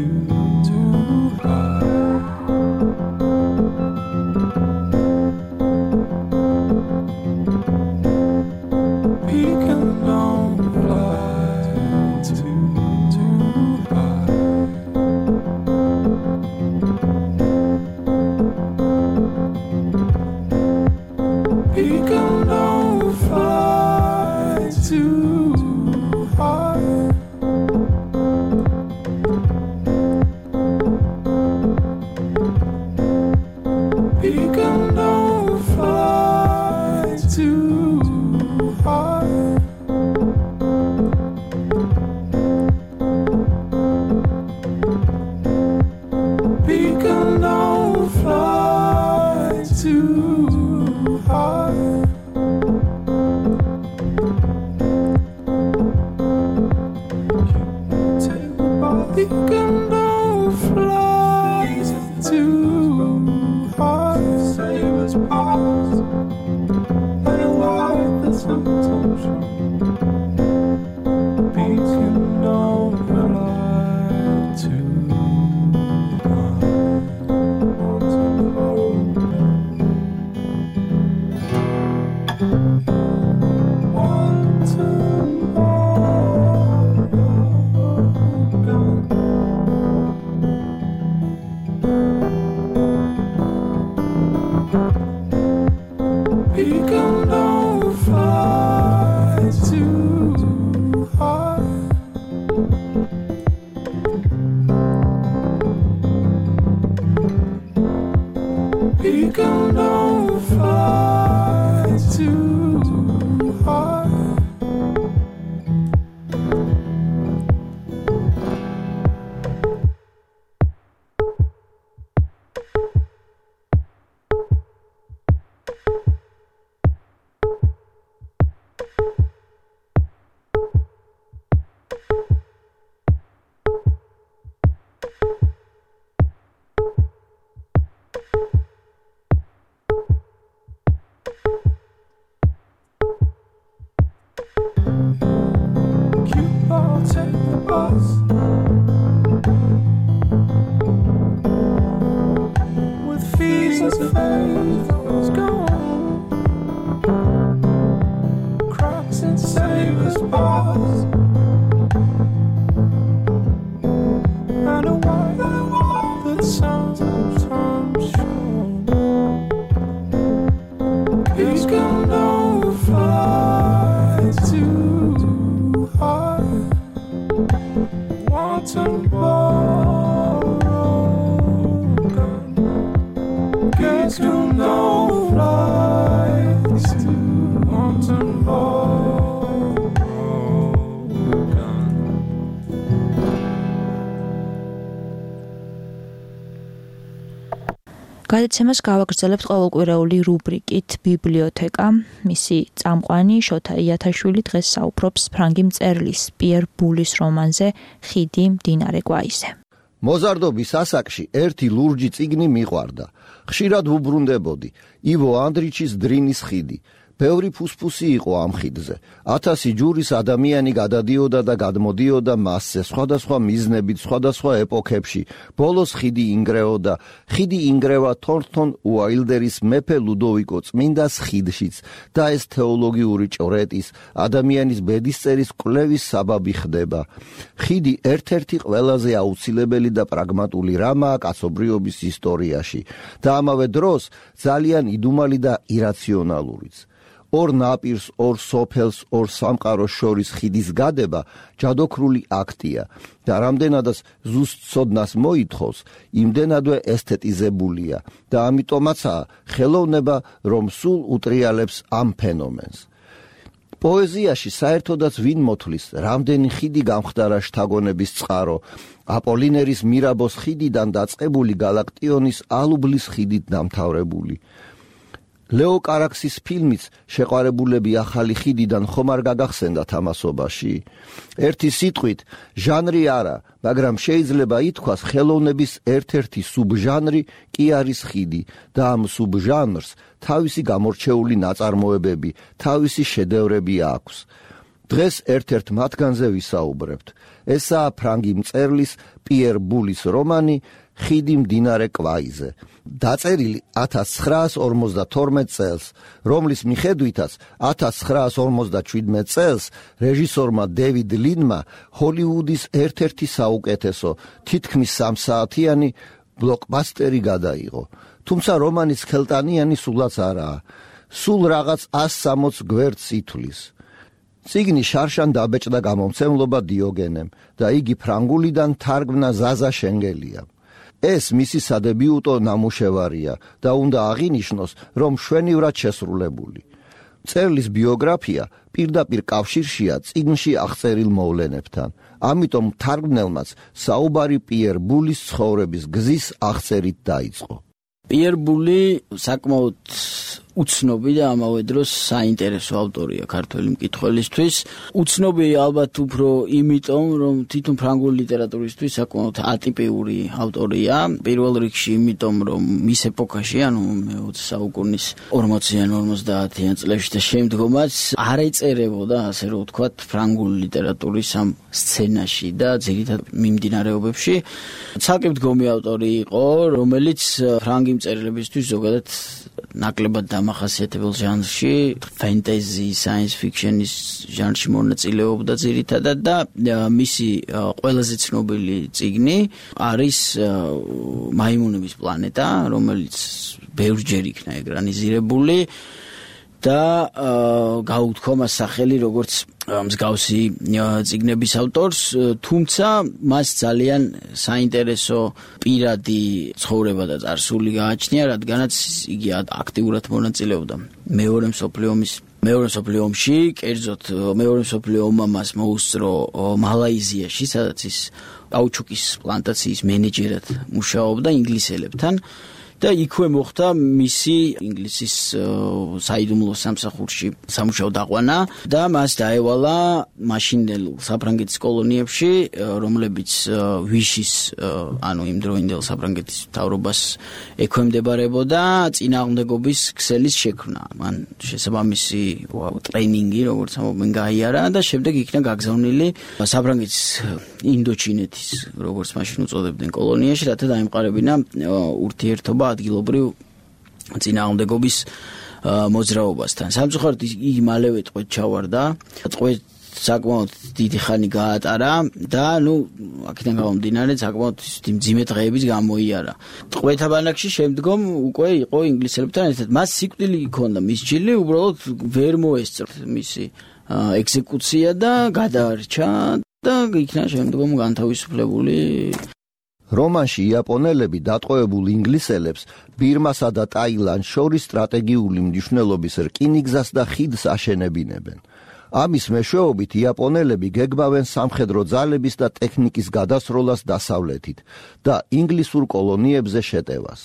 გადაცემას გავაგრძელებთ ყოველკვირეული რუბრიკით ბიბლიოთეკა. მისი წამყვანი შოთა იათაშვილი დღეს საუბრობს ფრანგი მწერლის პიერ ბულის რომანზე ხიდი მდინარე კვაიზე. მოზარდობის ასაკში ერთი ლურჯი წიგნი მიყვარდა. ხშირად ვუბრუნდებოდი ივო ანდრიჩის დრინის ხიდი. ბევრი ფუსფუსი იყო ამ ხიდზე. 1000 ჯურის ადამიანი გადადიოდა და გადმოდიოდა მასზე სხვადასხვა მიზნებით, სხვადასხვა ეპოქებში. ბოლოს ხიდი ინგრეოდა. ხიდი ინგრევა თორნტონ უაილდერის მეფე ლუდოვიკო წმინდას ხიდშიც და ეს თეოლოგიური ჭორეტის, ადამიანის ბედისწერის კვლევის საბაბი ხდება. ხიდი ერთ-ერთი ყველაზე აუცილებელი და პრაგმატული რამაა კაცობრიობის ისტორიაში და ამავე დროს ძალიან იდუმალი და ირაციონალურიც. ორ ნაპირს, ორ სოფელს, ორ სამყაროს შორის ხიდის გადება ჯადოქრული აქტია და რამდენადაც ზუსტ ცოდნას მოითხოვს, იმდენადვე ესთეტიზებულია და ამიტომაცაა ხელოვნება, რომ სულ უტრიალებს ამ ფენომენს. პოეზიაში საერთოდაც ვინ მოთვლის, რამდენი ხიდი გამხდარა შთაგონების წყარო, აპოლინერის მირაბოს ხიდიდან დაწყებული გალაქტიონის ალუბლის ხიდით დამთავრებული. ლეო კარაქსის ფილმიც შეყვარებულები ახალი ხიდიდან ხომ არ გაგახსენდა თამასობაში? ერთი სიტყვით, ჟანრი არა, მაგრამ შეიძლება ითქვას ხელოვნების ერთ-ერთი სუბჟანრი კი არის ხიდი და ამ სუბჟანრს თავისი გამორჩეული ნაწარმოებები, თავისი შედევრები აქვს. დღეს ერთ-ერთ მათგანზე ვისაუბრებთ. ესაა ფრანგი მწერლის პიერ ბულის რომანი ხიდი მდინარე კვაიზე. დაწერილი 1952 წელს, რომლის მიხედვითაც 1957 წელს რეჟისორმა დევიდ ლინმა ჰოლივუდის ერთ-ერთი საუკეთესო, თითქმის 3 საათიანი ბლოკბასტერი გადაიღო. თუმცა რომანის ხელტანიანი სულაც არაა. სულ რაღაც 160 გვერდს ითვლის. წიგნი შარშან დაბეჭდა გამომცემლობა დიოგენემ და იგი ფრანგულიდან თარგმნა ზაზა შენგელიამ. ეს მისი სადებიუტო ნამუშევარია და უნდა აღინიშნოს, რომ მშვენივრად შესრულებული. მწერლის ბიოგრაფია პირდაპირ კავშირშია წიგნში აღწერილ მოვლენებთან. ამიტომ თარგმნელმაც საუბარი პიერ ბულის ცხოვრების გზის აღწერით დაიწყო. პიერ ბული საკმაოდ უცნობი და ამავე დროს საინტერესო ავტორია ქართველი მკითხველისთვის. უცნობი ალბათ უფრო იმიტომ, რომ თვითონ ფრანგული ლიტერატურისთვის საკმაოდ ატიპიური ავტორია. პირველ რიგში იმიტომ, რომ მის ეპოქაში, ანუ მე-20 საუკუნის 40-იან 50-იან წლებში და შემდგომაც არ ეწერებოდა, ასე რომ ვთქვათ, ფრანგული ლიტერატურის ამ სცენაში და ძირითად მიმდინარეობებში. ცალკე მდგომი ავტორი იყო, რომელიც ფრანგი მწერლებისთვის ზოგადად ნაკლებად დამახასიათებელ ჟანრში, ფენტეზი, საინს ფიქშენის ჟანრში მონაწილეობდა ძირითადად და მისი ყველაზე ცნობილი წიგნი არის მაიმუნების პლანეტა, რომელიც ბევრჯერ იქნა ეკრანიზირებული და გაუთქვა მას სახელი როგორც მსგავსი წიგნების ავტორს, თუმცა მას ძალიან საინტერესო პირადი ცხოვრება და წარსული გააჩნია, რადგანაც იგი აქტიურად მონაწილეობდა მეორე მსოფლიო ომში, კერძოდ მეორე მსოფლიო ომმა მას მოუსწრო მალაიზიაში, სადაც ის კაუჩუკის პლანტაციის მენეჯერად მუშაობდა ინგლისელებთან. და იქვე მოხდა მისი ინგლისის საიდუმლო სამსახურში სამუშაო დაყვანა და მას დაევალა მაშინდელ საფრანგეთის კოლონიებში, რომლებიც ვიშის, ანუ იმ დროინდელ საფრანგეთის მთავრობას ექვემდებარებოდა, წინააღმდეგობის ქსელის შექმნა. მან შესაბამისი ტრეინინგი, როგორც ამობენ, გაიარა და შემდეგ იქნა გაგზავნილი საფრანგეთის ინდოჩინეთის, როგორც მაშინ უწოდებდნენ, კოლონიაში, რათა დაემყარებინა ურთიერთობა ადგილობრივ წინააღმდეგობის მოძრაობასთან. სამწუხაროდ იგი მალევე ტყვედ ჩავარდა. ტყვედ საკმაოდ დიდი ხანი გაატარა და აქედან გამომდინარე საკმაოდ მძიმე დღეების გამოიარა. ტყვეთა ბანაკში შემდგომ უკვე იყო ინგლისელებთან ერთად. მას სიკვდილი ჰქონდა მისჯილი, უბრალოდ ვერ მოესწრო მისი ექსეკუცია და გადაარჩა და იქნა შემდგომ განთავისუფლებული. რომანში იაპონელები დატყვევებულ ინგლისელებს ბირმასა და ტაილანდს შორის სტრატეგიული მნიშვნელობის რკინიგზას და ხიდს აშენებინებენ. ამის მეშვეობით იაპონელები გეგმავენ სამხედრო ძალების და ტექნიკის გადასროლას დასავლეთით და ინგლისურ კოლონიებზე შეტევას.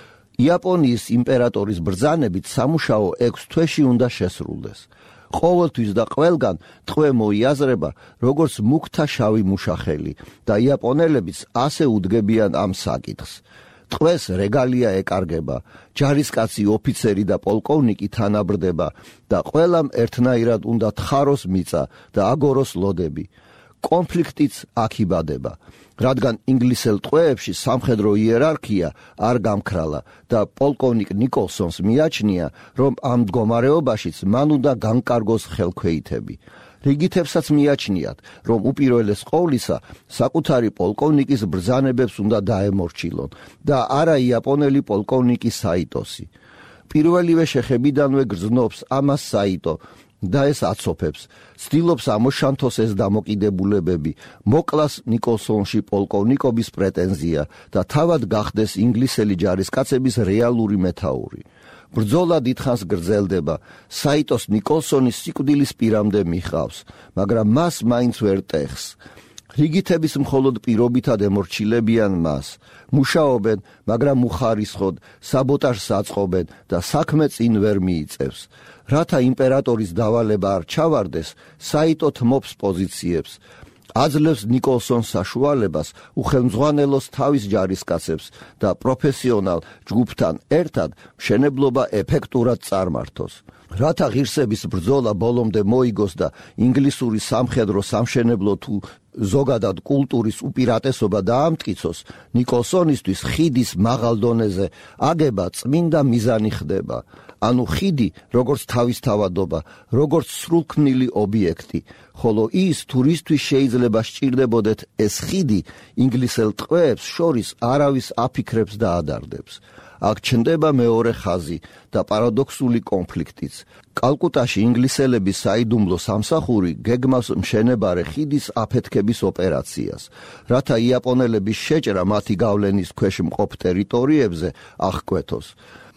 იაპონიის იმპერატორის ბრძანებით სამუშაო 6 თვეში უნდა შესრულდეს. ყოველთვის და ყველგან ტყვე მოიაზრება როგორც მუქთა შავი მუშახელი და იაპონელებიც ასე უდგებიან ამ საკითხს. ტყვეს რეგალია ეკარგება, ჯარისკაცი ოფიცერი და პოლკოვნიკი თანაბრდება და ყველამ ერთნაირად უნდა თხაროს მიწა და აგოროს ლოდები. კონფლიქტიც აქ იბადება, რადგან ინგლისელ ტყვეებში სამხედრო იერარქია არ გამქრალა და პოლკოვნიკ ნიკოლსონს მიაჩნია, რომ ამ მდგომარეობაშიც მან უნდა განკარგოს ხელქვეითები. რიგითებსაც მიაჩნიათ, რომ უპირველეს ყოვლისა საკუთარი პოლკოვნიკის ბრძანებებს უნდა დაემორჩილონ და არა იაპონელი პოლკოვნიკი საიტოსი. პირველივე შეხებიდანვე გრძნობს ამას საიტო და ეს აცოფებს, ცდილობს ამოშანთოს ეს დამოკიდებულებები, მოკლას ნიკოლსონში პოლკოვნიკობის პრეტენზია და თავად გახდეს ინგლისელი ჯარისკაცების რეალური მეთაური. ბრძოლა დიდხანს გრძელდება, საიტოს ნიკოლსონის სიკვდილის პირამდე მიხავს, მაგრამ მას მაინც ვერ ტეხს. რიგითების მხოლოდ პირობითად ემორჩილებიან მას, მუშაობენ, მაგრამ უხარისხოდ, საბოტაჟს აწყობენ და საქმე წინ ვერ მიიწევს. რათა იმპერატორის დავალება არ ჩავარდეს, საიტო თმობს პოზიციებს. აძლევს ნიკოლსონს საშუალებას უხელმძღვანელოს თავის ჯარისკაცებს და პროფესიონალ ჯგუფთან ერთად მშენებლობა ეფექტურად წარმართოს. რათა ღირსების ბრძოლა ბოლომდე მოიგოს და ინგლისური სამხედრო სამშენებლო თუ ზოგადად კულტურის უპირატესობა დაამტკიცოს, ნიკოლსონისთვის ხიდის მაღალ დონეზე აგება წმინდა მიზანი ხდება. ანუ ხიდი როგორც თავისთავადობა, როგორც სრულქმნილი ობიექტი, ხოლო ის თურისთვის შეიძლება სჭირდებოდეთ ეს ხიდი ინგლისელ ტყვეებს შორის არავის აფიქრებს და ადარდებს. აქ ჩნდება მეორე ხაზი და პარადოქსული კონფლიქტიც. კალკუტაში ინგლისელების საიდუმლო სამსახური გეგმავს მშენებარე ხიდის აფეთქების ოპერაციას, რათა იაპონელების შეჭრა მათი გავლენის ქვეშ მყოფ ტერიტორიებზე აღკვეთოს.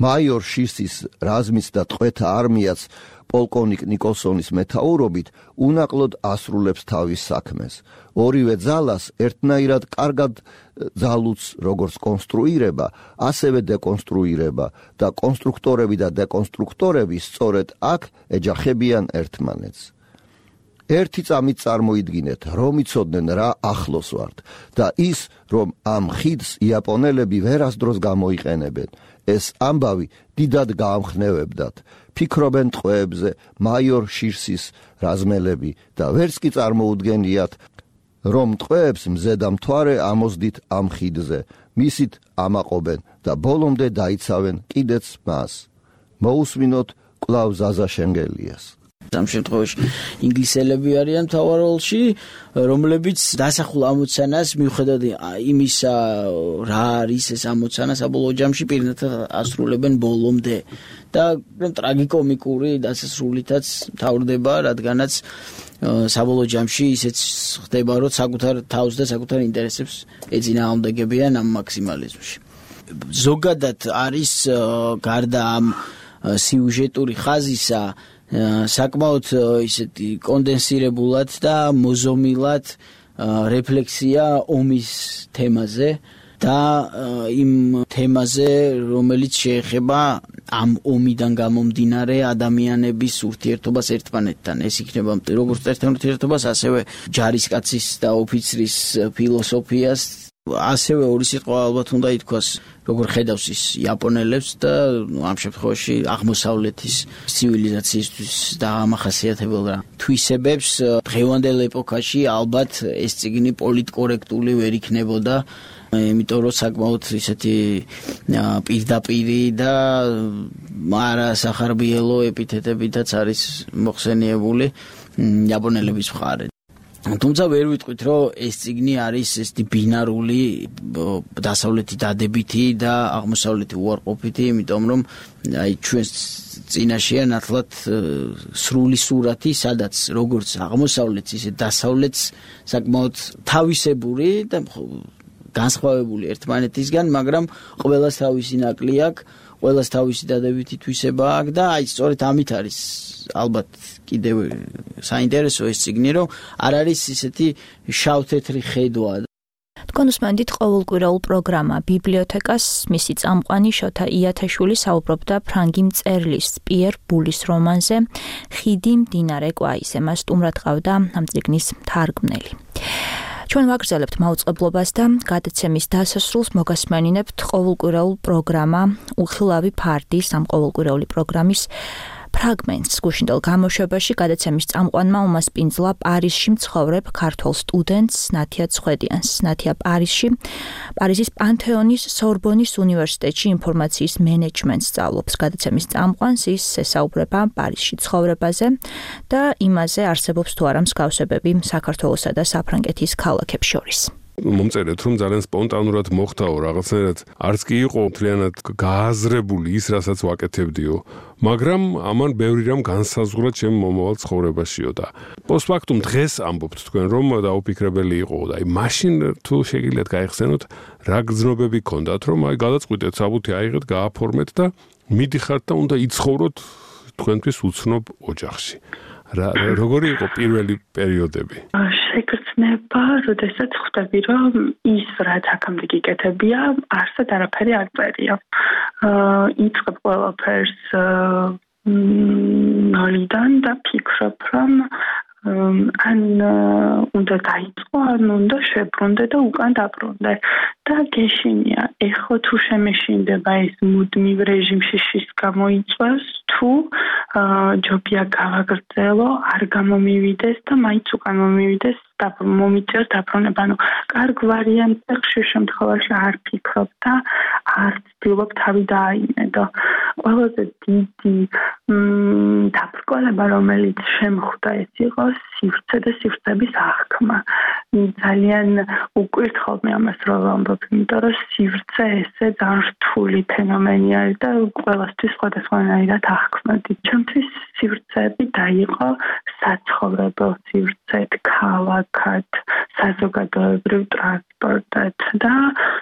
მაიორ შირსის რაზმის და ტყვეთა არმიაც პოლკოვნიკ ნიკოლსონის მეთაურობით უნაკლოდ ასრულებს თავის საქმეს. ორივე ძალას ერთნაირად კარგად ძალუც როგორც კონსტრუირება, ასევე დეკონსტრუირება და კონსტრუქტორები და დეკონსტრუქტორები სწორედ აქ ეჯახებიან ერთმანეთს. ერთი წამით წარმოიდგინეთ, რომ იცოდნენ რა ახლოს ვართ და ის, რომ ამ ხიდს იაპონელები ვერასდროს გამოიყენებენ. ეს ამბავი დიდად გაამხნევებდათ. ფიქრობენ ტყვეებზე მაიორ შირსის რაზმელები და ვერც კი წარმოუდგენიათ, რომ ტყვეებს მზედა მთვარე ამოსდით ამ ხიდზე, მისით ამაყობენ და ბოლომდე დაიცავენ კიდეც მას. მოусმინოთ კვლავ ზაზა შენგელიას. ამ შემთხვევაში ინგლისელები არიან მთავარ როლში, რომლებიც დასახულ ამოცანას მიუხედავად იმისა, რა არის ეს ამოცანა საბოლოო ჯამში პირნათად ასრულებენ ბოლომდე და ტრაგიკომიკური დასასრულითაც მთავრდება, რადგანაც საბოლოო ჯამში ისეც ხდება, რომ საკუთარ თავს და საკუთარ ინტერესებს ეწინააღმდეგებიან ამ მაქსიმალიზმში. ზოგადად არის გარდა ამ სიუჟეტური ხაზისა საკმაოდ ისეთი კონდენსირებულად და მოზომილად რეფლექსია ომის თემაზე და იმ თემაზე, რომელიც შეეხება ამ ომიდან გამომდინარე ადამიანების ურთიერთობას ერთმანეთთან. ეს იქნება როგორც ურთიერთობას, ასევე ჯარისკაცის და ოფიცრის ფილოსოფიას. ასევე ორი სიტყვა ალბათ უნდა ითქვას, როგორ ხედავს ის იაპონელებს და ამ შემთხვევაში აღმოსავლეთის ცივილიზაციისთვის დამახასიათებელ თვისებებს. დღევანდელ ეპოქაში ალბათ ეს წიგნი პოლიტკორექტული ვერ იქნებოდა, იმიტომ რომ საკმაოდ ისეთი პირდაპირი და არასახარბიელო ეპითეტებითაც არის მოხსენიებული იაპონელების მხარეს. თუმცა ვერ ვიტყვით, რომ ეს წიგნი არის ესეთი ბინარული დასავლეთი დადებითი და აღმოსავლეთი უარყოფითი, იმიტომ რომ აი ჩვენს წინაშეა ნათლად სრული სურათი, სადაც როგორც აღმოსავლეთს, ისე დასავლეთს საკმაოდ თავისებური და განსხვავებული ერთმანეთისგან, მაგრამ ყველას თავისი ნაკლი აქვს, ყველას თავისი დადებითი თვისება აქვს და აი სწორედ ამით არის ალბათ კიდევ საინტერესო ეს წიგნი, რომ არ არის ისეთი შავ-თეთრი ხედვა. თქვენ უსმენთ ყოველკვირეულ პროგრამა ბიბლიოთეკას, მისი წამყვანი შოთა იათაშვილი საუბრობდა ფრანგი მწერლის პიერ ბულის რომანზე ხიდი მდინარე კვაიზე. მას სტუმრად ყავდა ამ წიგნის მთარგმნელი. ჩვენ ვაგრძელებთ მაუწყებლობას და გადაცემის დასასრულს მოგასმენინებთ ყოველკვირეულ პროგრამა უხილავი ფარდის ამ ყოველკვირეული პროგრამის ფრაგმენტს. გუშინდელ გამოშვებაში გადაცემის წამყვანმა უმასპინძლა პარიზში მცხოვრებ ქართველ სტუდენტს ნათია ცხვედიანს. ნათია პარიზის პანთეონის სორბონის უნივერსიტეტში ინფორმაციის მენეჯმენტს სწავლობს. გადაცემის წამყვანს ის ესაუბრება პარიზში ცხოვრებაზე და იმაზე, არსებობს თუ არა მსგავსებები საქართველოსა და საფრანგეთის ქალაქებს შორის. მომწერეთ, რომ ძალიან სპონტანურად მოხდაო რაღაცნაირად, არც კი იყო მთლიანად გააზრებული ის, რასაც ვაკეთებდიო, მაგრამ ამან ბევრი რამ განსაზღვრა ჩემ მომავალ ცხოვრებაშიო და პოსტფაქტუმ დღეს ამბობთ თქვენ, რომ დაუფიქრებელი იყო და აი მაშინ თუ შეგიძლიათ გაიხსენოთ, რა გრძნობები გქონდათ, რომ აი გადაწყვიტეთ საბუთი აიღეთ, გააფორმეთ და მიდიხართ და უნდა იცხოვროთ თქვენთვის უცნობ ოჯახში. როგორი იყო პირველი პერიოდები? შეგრძნება, როდესაც ხვდები, რომ ის რაც აქამდე გიკეთებია, არსად არაფერი არ წერია. იწყებ ყველაფერს ნოლიდან და ფიქრობ, რომ ან უნდა დაიწყო, ან უნდა შებრუნდე და უკან დაბრუნდე. და გეშინია, ეხლა თუ შემეშინდება ეს მუდმივ რეჟიმში შის გამოიწვევს, თუ ჯობია გავაგრძელო, არ გამომივიდეს და მაინც უკან მომივიდეს და მომიწევს დაბრუნება. ანუ კარგ ვარიანტზე ხშირ შემთხვევაში არ ფიქრობ და არ ვცდილობ თავი დააიმედო. ყველაზე დიდი დაბრკოლება, რომელიც შემხვდა, ეს იყო სივრცე და სივრცების აღქმა. ძალიან უკვირთ ხოლმე ამას რო ვამბობ, იმიტომ რომ სივრცე ესე ძალიან რთული ფენომენი არის და ყველასთვის სხვადასხვანაირად აღქმადი. ჩემთვის სივრცეები დაიყო საცხოვრებელ სივრცედ, ქალაქად, საზოგადოებრივ ტრანსპორტად და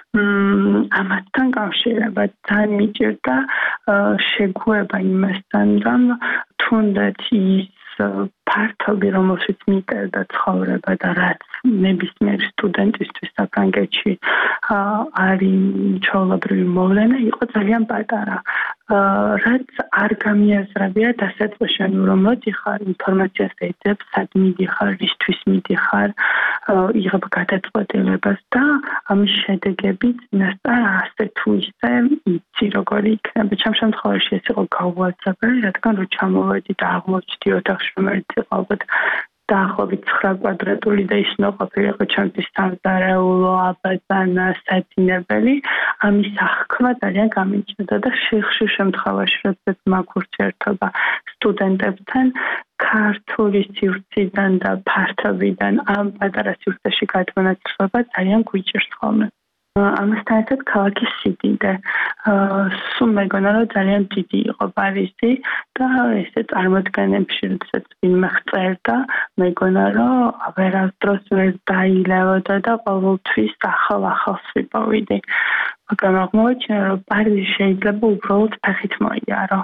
ამასთან კავშირებად ძალიან მიჭირდა შეგუება იმასთან, რომ თუნდაც ის ფართობი, რომელშიც მიტერდა ცხოვრება და რაც ნებისმიერ სტუდენტისთვის საფრანგეთში არის ჩვეულებრივი მოვლენა, იყო ძალიან პატარა. რაც არ გამიაზრებია დასაწყისში, რომ მოდიხარ, ინფორმაციას ეძებ, სად მიდიხარ, რისთვის მიდიხარ, იღებ გადაწყვეტილებას და ამის შედეგები წინასწარ ასე თუ ისე იცი როგორი იქნება. ჩემ შემთხვევაში ეს იყო გაუაცებელი, რადგან რო ჩამოვედი და აღმოჩნდი ოთახში, რომელიც იყო ალბათ დაახლოებით 9 კვადრატული და ის ყოფილიყო ჩემთვის სამზარეულო, აბაზანა, საძინებელი, ამის აღქმა ძალიან გამიჭირდა და ხშირ შემთხვევაში, როდესაც მაქვს ურთიერთობა სტუდენტებთან, ქართული სივრციდან და ფართობიდან ამ პატარა სივრცეში გადმონაცვლება ძალიან გვიჭირს ხოლმე. ამასთან ერთად ქალაქის სიდიდე. სულ მეგონა რომ ძალიან დიდი იყო პარიზი და ესე წარმოდგენებში, როდესაც ვინმე ხწერდა, მეგონა რომ ვერასდროს ვერ დაილევოდა და ყოველთვის ახალ-ახალს ვიპოვიდი. მაგრამ აღმოაჩინა, რომ პარიზი შეიძლება უბრალოდ ფეხით მოიარო.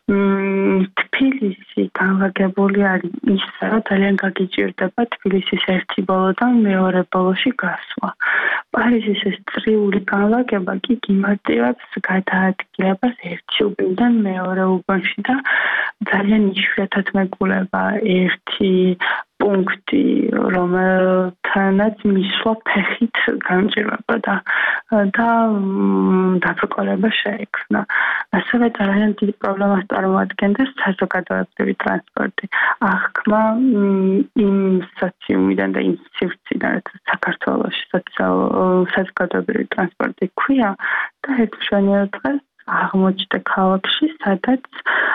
თბილისი განლაგებული არის ისე, რომ ძალიან გაგიჭირდება თბილისის ერთი ბოლოდან მეორე ბოლოში გასვლა. პარიზის ეს წრიული განლაგება კი გიმარტივებს გადაადგილებას ერთი უბნიდან მეორე უბანში და ძალიან იშვიათად მეგულება ერთი პუნქტი, რომელთანაც მისვლა ფეხით გამჭირვებოდა და დაბრკოლება შეექმნა. ასევე ძალიან დიდი პრობლემას წარმოადგენდა საზოგადოებრივი ტრანსპორტი. აღქმა იმ სოციუმიდან და იმ სივრციდან, საქართველოში საზოგადოებრივი ტრანსპორტი ქვია და ერთშენიერ დღეს აღმოჩნდა ქალაქში, სადაც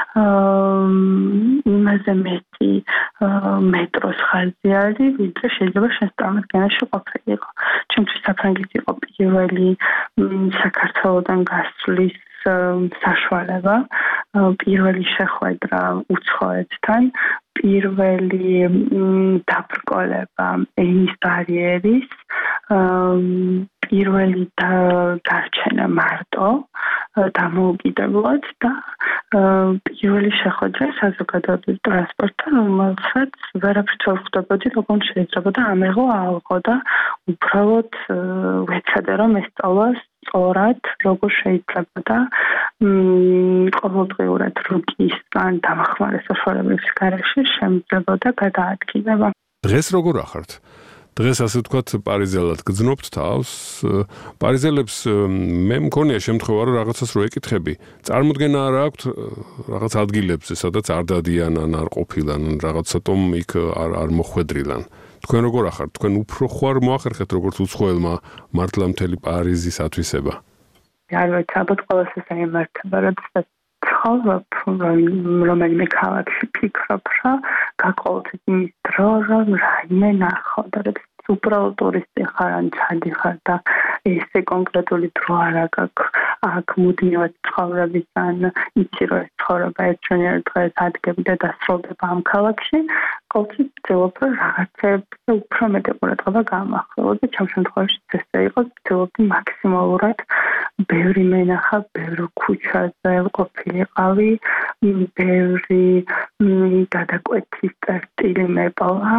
იმაზე მეტი მეტროს ხაზი არის, ვიდრე შეიძლება შენ წარმოგენაში ყოფილიყო. ჩემთვის საფრანგეთი იყო პირველი საქართველოდან გასვლის საშუალება, პირველი შეხვედრა უცხოეთთან, პირველი დაბრკოლება ენის ბარიერის, პირველი დარჩენა მარტო დამოუკიდებლად და პირველი შეხვედრა საზოგადოებრივ ტრანსპორტთან, რომელსაც ვერაფრით ვერ ხვდებოდი, როგორ შეიძლება და ამეღო ალყო და უბრალოდ ვეცადე რომ ესწავლა სწორად, როგორ შეიძლება და ყოველდღიურად რუკისგან დამახმარე საშუალების გარეშე შემძლებოდა გადაადგილება. დღეს როგორ ახართ? დღეს ასე ვთქვათ პარიზელად გძნობთ თავს. პარიზელებს მე მქონია შემთხვევა რომ რაღაცას რო ეკითხები, წარმოდგენა არ აქვთ რაღაც ადგილებზე, სადაც არ დადიან ან არ ყოფილან, რაღაცატომ იქ არ მოხვედრილან. თქვენ როგორ ახართ? თქვენ უფრო ხوار მოახერხეთ როგორც უცხოელმა მართლა მთელი პარიზის ათვისება? არ ვიცი, ალბათ ყველას ეს აიმართება, როდესაც ცხოვრობ რომელიმე ქალაქში ფიქრობ, რომ გაყოლთით იმის დრო, რომ რაიმე ნახო და უბრალოდ ტურისტი ხარ ან ჩადი ხარ და ესე კონკრეტული დრო არ აქვს აქ მუდმივად ცხოვრების ან იცი რომ ეს ცხოვრება ერთშენიერ დღეს ადგები და დასრულდება ამ ქალაქში, ყოველთვის ვცდილობ რომ რაღაცებზე უფრო მეტი ყურადღება გამახვილო და ჩემ შემთხვევაში ესე იყო, ვცდილობდი მაქსიმალურად ბევრი მენახა, ბევრი ქუჩაზე ყოფილიყავი, ბევრი გადაკვეთის წერტილი მეპოვა.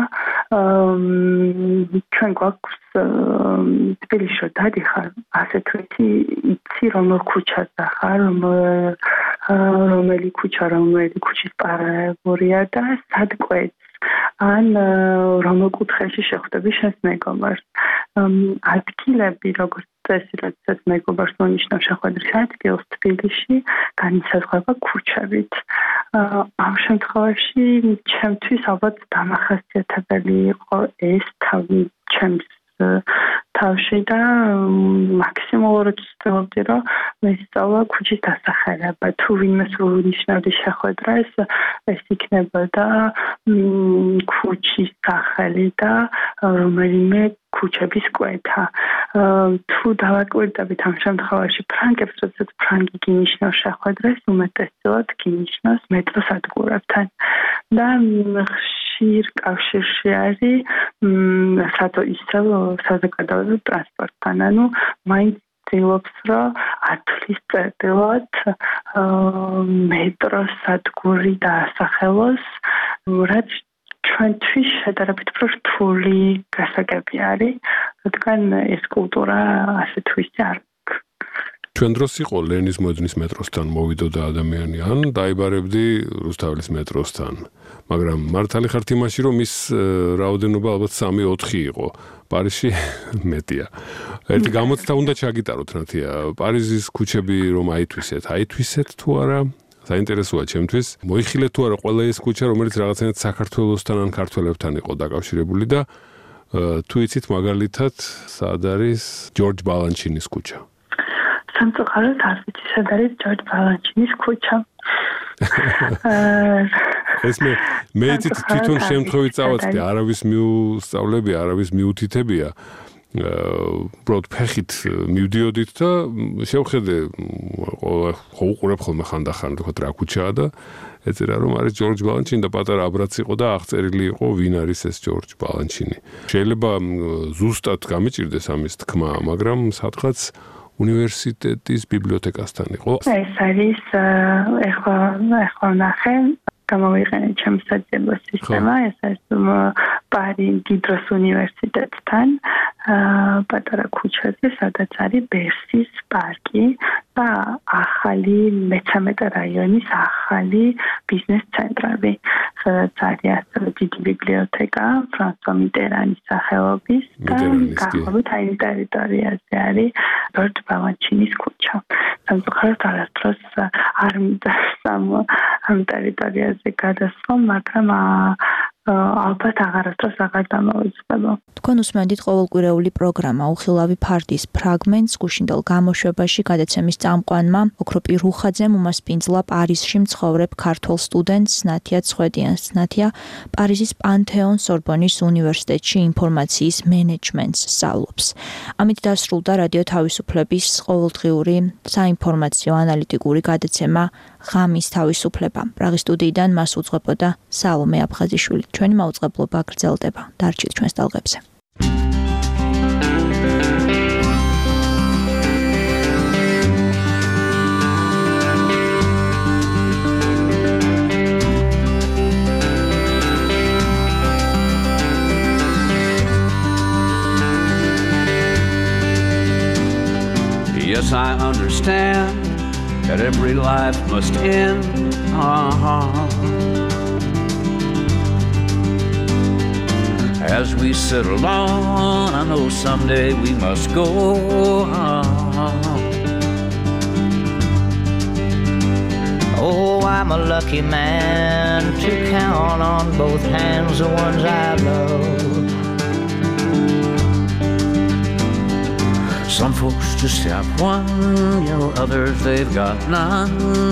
ჩვენ გვაქვს თბილისში დადიხარ, ასე თუ იცი რომელ ქუჩაზე ხარ, რომელი ქუჩის პარალელურია და სად კვეთს ან რომელ კუთხეში შეხვდები შენს მეგობარს. ადგილები როგორც წესი, როდესაც მეგობარს მონიშნავ შეხვედრის ადგილს თბილისში, განისაზღვრება ქუჩებით. ამ შემთხვევაში ჩემთვის ალბათ დამახასიათებელი იყო ეს ჩემს თავში და მაქსიმალურად ვცდილობდი რომ მესწავლა ქუჩის დასახელება. თუ ვინმე სულ ნიშნავდი შეხვედრას, ეს იქნებოდა ქუჩის სახელი და რომელიმე ქუჩების კვეთა. თუ დავაკვირდებით ამ შემთხვევაში ფრანგებს, როდესაც ფრანგი გინიშნავს შეხვედრას, უმეტესწილად გინიშნავს მეტროს ადგურებთან. და ხშირ კავშირში არის ისევ საზოგადოებრივ ტრანსპორტთან, ანუ მაინც ცდილობს, რომ ათვლის წერტილად მეტროს სადგური დაასახელოს, რაც ჩვენთვის შედარებით რთული გასაგები არის, რადგან ეს კულტურა ასე თუ ისე არ ჩვენ დროს იყო ლენის მოედნის მეტროსთან მოვიდოდა ადამიანი, ან დაიბარებდი რუსთაველის მეტროსთან. მაგრამ მართალი ხართ იმაში, რომ ის რაოდენობა ალბათ 3-4 იყო. პარიზში მეტია. ერთი გამოცდა უნდა ჩაგიტაროთ, ნათია. პარიზის ქუჩები რომ აითვისეთ თუ არა? საინტერესოა ჩემთვის. მოიხილეთ თუ არა ყველა ეს ქუჩა, რომელიც რაღაცნაირად საქართველოსთან ან ქართველებთან იყო დაკავშირებული და თუ იცით მაგალითად, სად არის ჯორჯ ბალანჩინის ქუჩა? სამწუხაროდ არ ვიცი, სად არის ჯორჯ ბალანჩინის ქუჩა. ეს მე იცით თვითონ შემთხვევით წავაწყდი, არავის მიუსწავლები, არავის მიუთითებია. უბრალოდ ფეხით მივდიოდით და შევხედე ხო უყურებ ხოლმე ხანდახან თქვა რა ქუჩაა და ეწერა რომ არის ჯორჯ ბალანჩინი და პატარა აბრაც იყო და აღწერილი იყო ვინ არის ეს ჯორჯ ბალანჩინი. შეიძლება ზუსტად გამიჭირდეს ამის თქმა, მაგრამ სადღაც უნივერსიტეტის ბიბლიოთეკასთან იყო. ეს არის ეხლა ნახე გამოვიყენე ჩემს საძიებო სისტემა, ეს არის პარიზის უნივერსიტეტთან პატარა ქუჩაზე, სადაც არის ბერსის პარკი და ახალი 13 რაიონის ახალი ბიზნეს ცენტრები, სადაც არის ასევე დიდი ბიბლიოთეკა ფრანსუა მიტერანის სახელობის და გახლობით აი ტერიტორიაზე არის ჯორჯ ბალანჩინის ქუჩა. სამწუხაროდ არასდროს არ მიდასწა ამ ტერიტორიაზე გადასვლა, მაგრამ ალბათ აღარასდროს აღარ დამოვიწყებო. თქვენ უსმენთ ყოველკვირეული პროგრამა უხილავი ფარდის ფრაგმენტს გუშინდელ გამოშვებაში გადაცემის წამყვანმა ოქროპი რუხაძემ უმასპინძლა პარიზში მცხოვრებ ქართველ სტუდენტს ნათია ცხვედიანს. ნათია პარიზის პანთეონ სორბონის უნივერსიტეტში ინფორმაციის მენეჯმენტს სწავლობს. ამით დასრულდა რადიო თავისუფლების ყოველდღიური საინფორმაციო ანალიტიკური გადაცემა ღამის თავისუფლება. პრაღის სტუდიიდან მას უძღვებოდა სალომე აფხაზიშვილი. ჩვენი მაუწყებლობა გრძელდება. დარჩით ჩვენს ტალღებზე. Yes, I understand that every life must end. As we settle on, I know someday we must go. Oh, I'm a lucky man to count on both hands the ones I love. Some folks just have one, you know, others they've got none.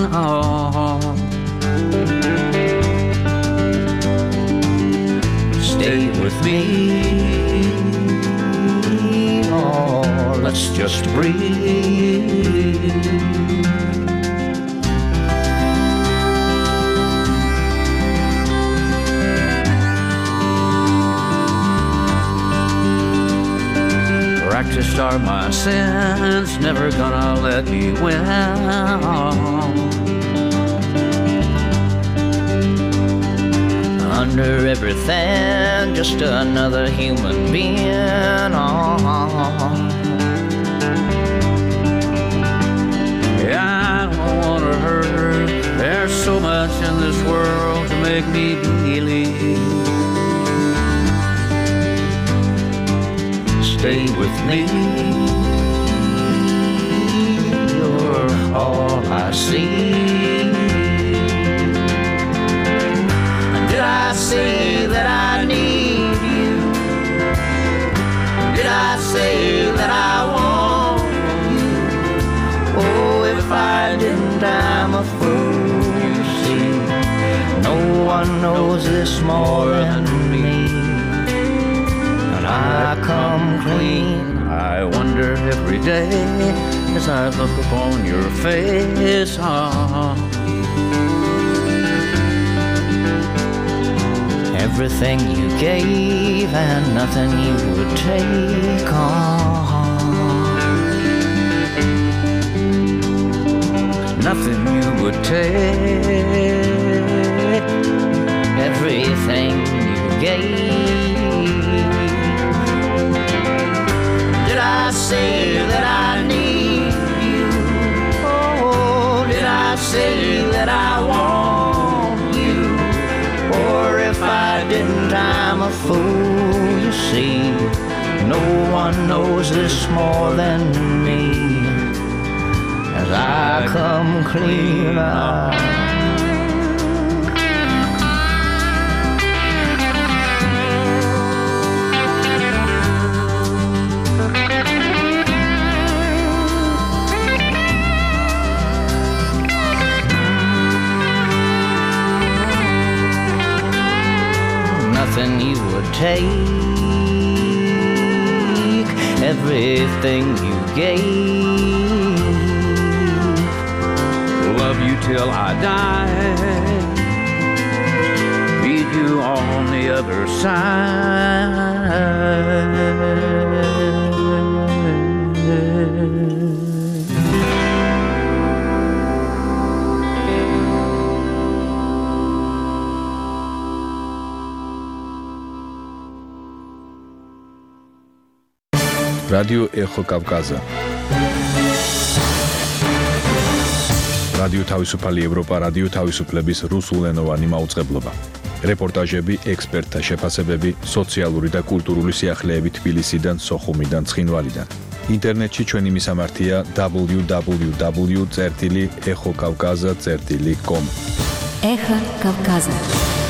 Stay with me, oh, let's just breathe. Practiced are my sins, never gonna let me win. Under everything, just another human being. Yeah, I don't wanna hurt her. There's so much in this world to make me believe. Stay with me, you're all I see. Did I say that I need you? Did I say that I want you? Oh, if I didn't, I'm a fool, you see. No one knows this more than me. I come clean. I wonder every day as I look upon your face. Everything you gave and nothing you would take on. Nothing you would take. Everything you gave. Did I say that I need you? Oh, did I say that I want you? Or if I didn't, I'm a fool, you see. No one knows this more than me. As I come clean out. Nothing you would take, everything you gave. Love you till I die, meet you on the other side. რადიო ეხო კავკაზა. რადიო თავისუფალი ევროპა, რადიო თავისუფლების რუსულენოვანი მაუწყებლობა. რეპორტაჟები, ექსპერტთა შეფასებები, სოციალური და კულტურული სიახლეები თბილისიდან, სოხუმიდან, ცხინვალიდან. ინტერნეტში ჩვენი მისამართია www.exokavkaza.com. Ეხო კავკაზა.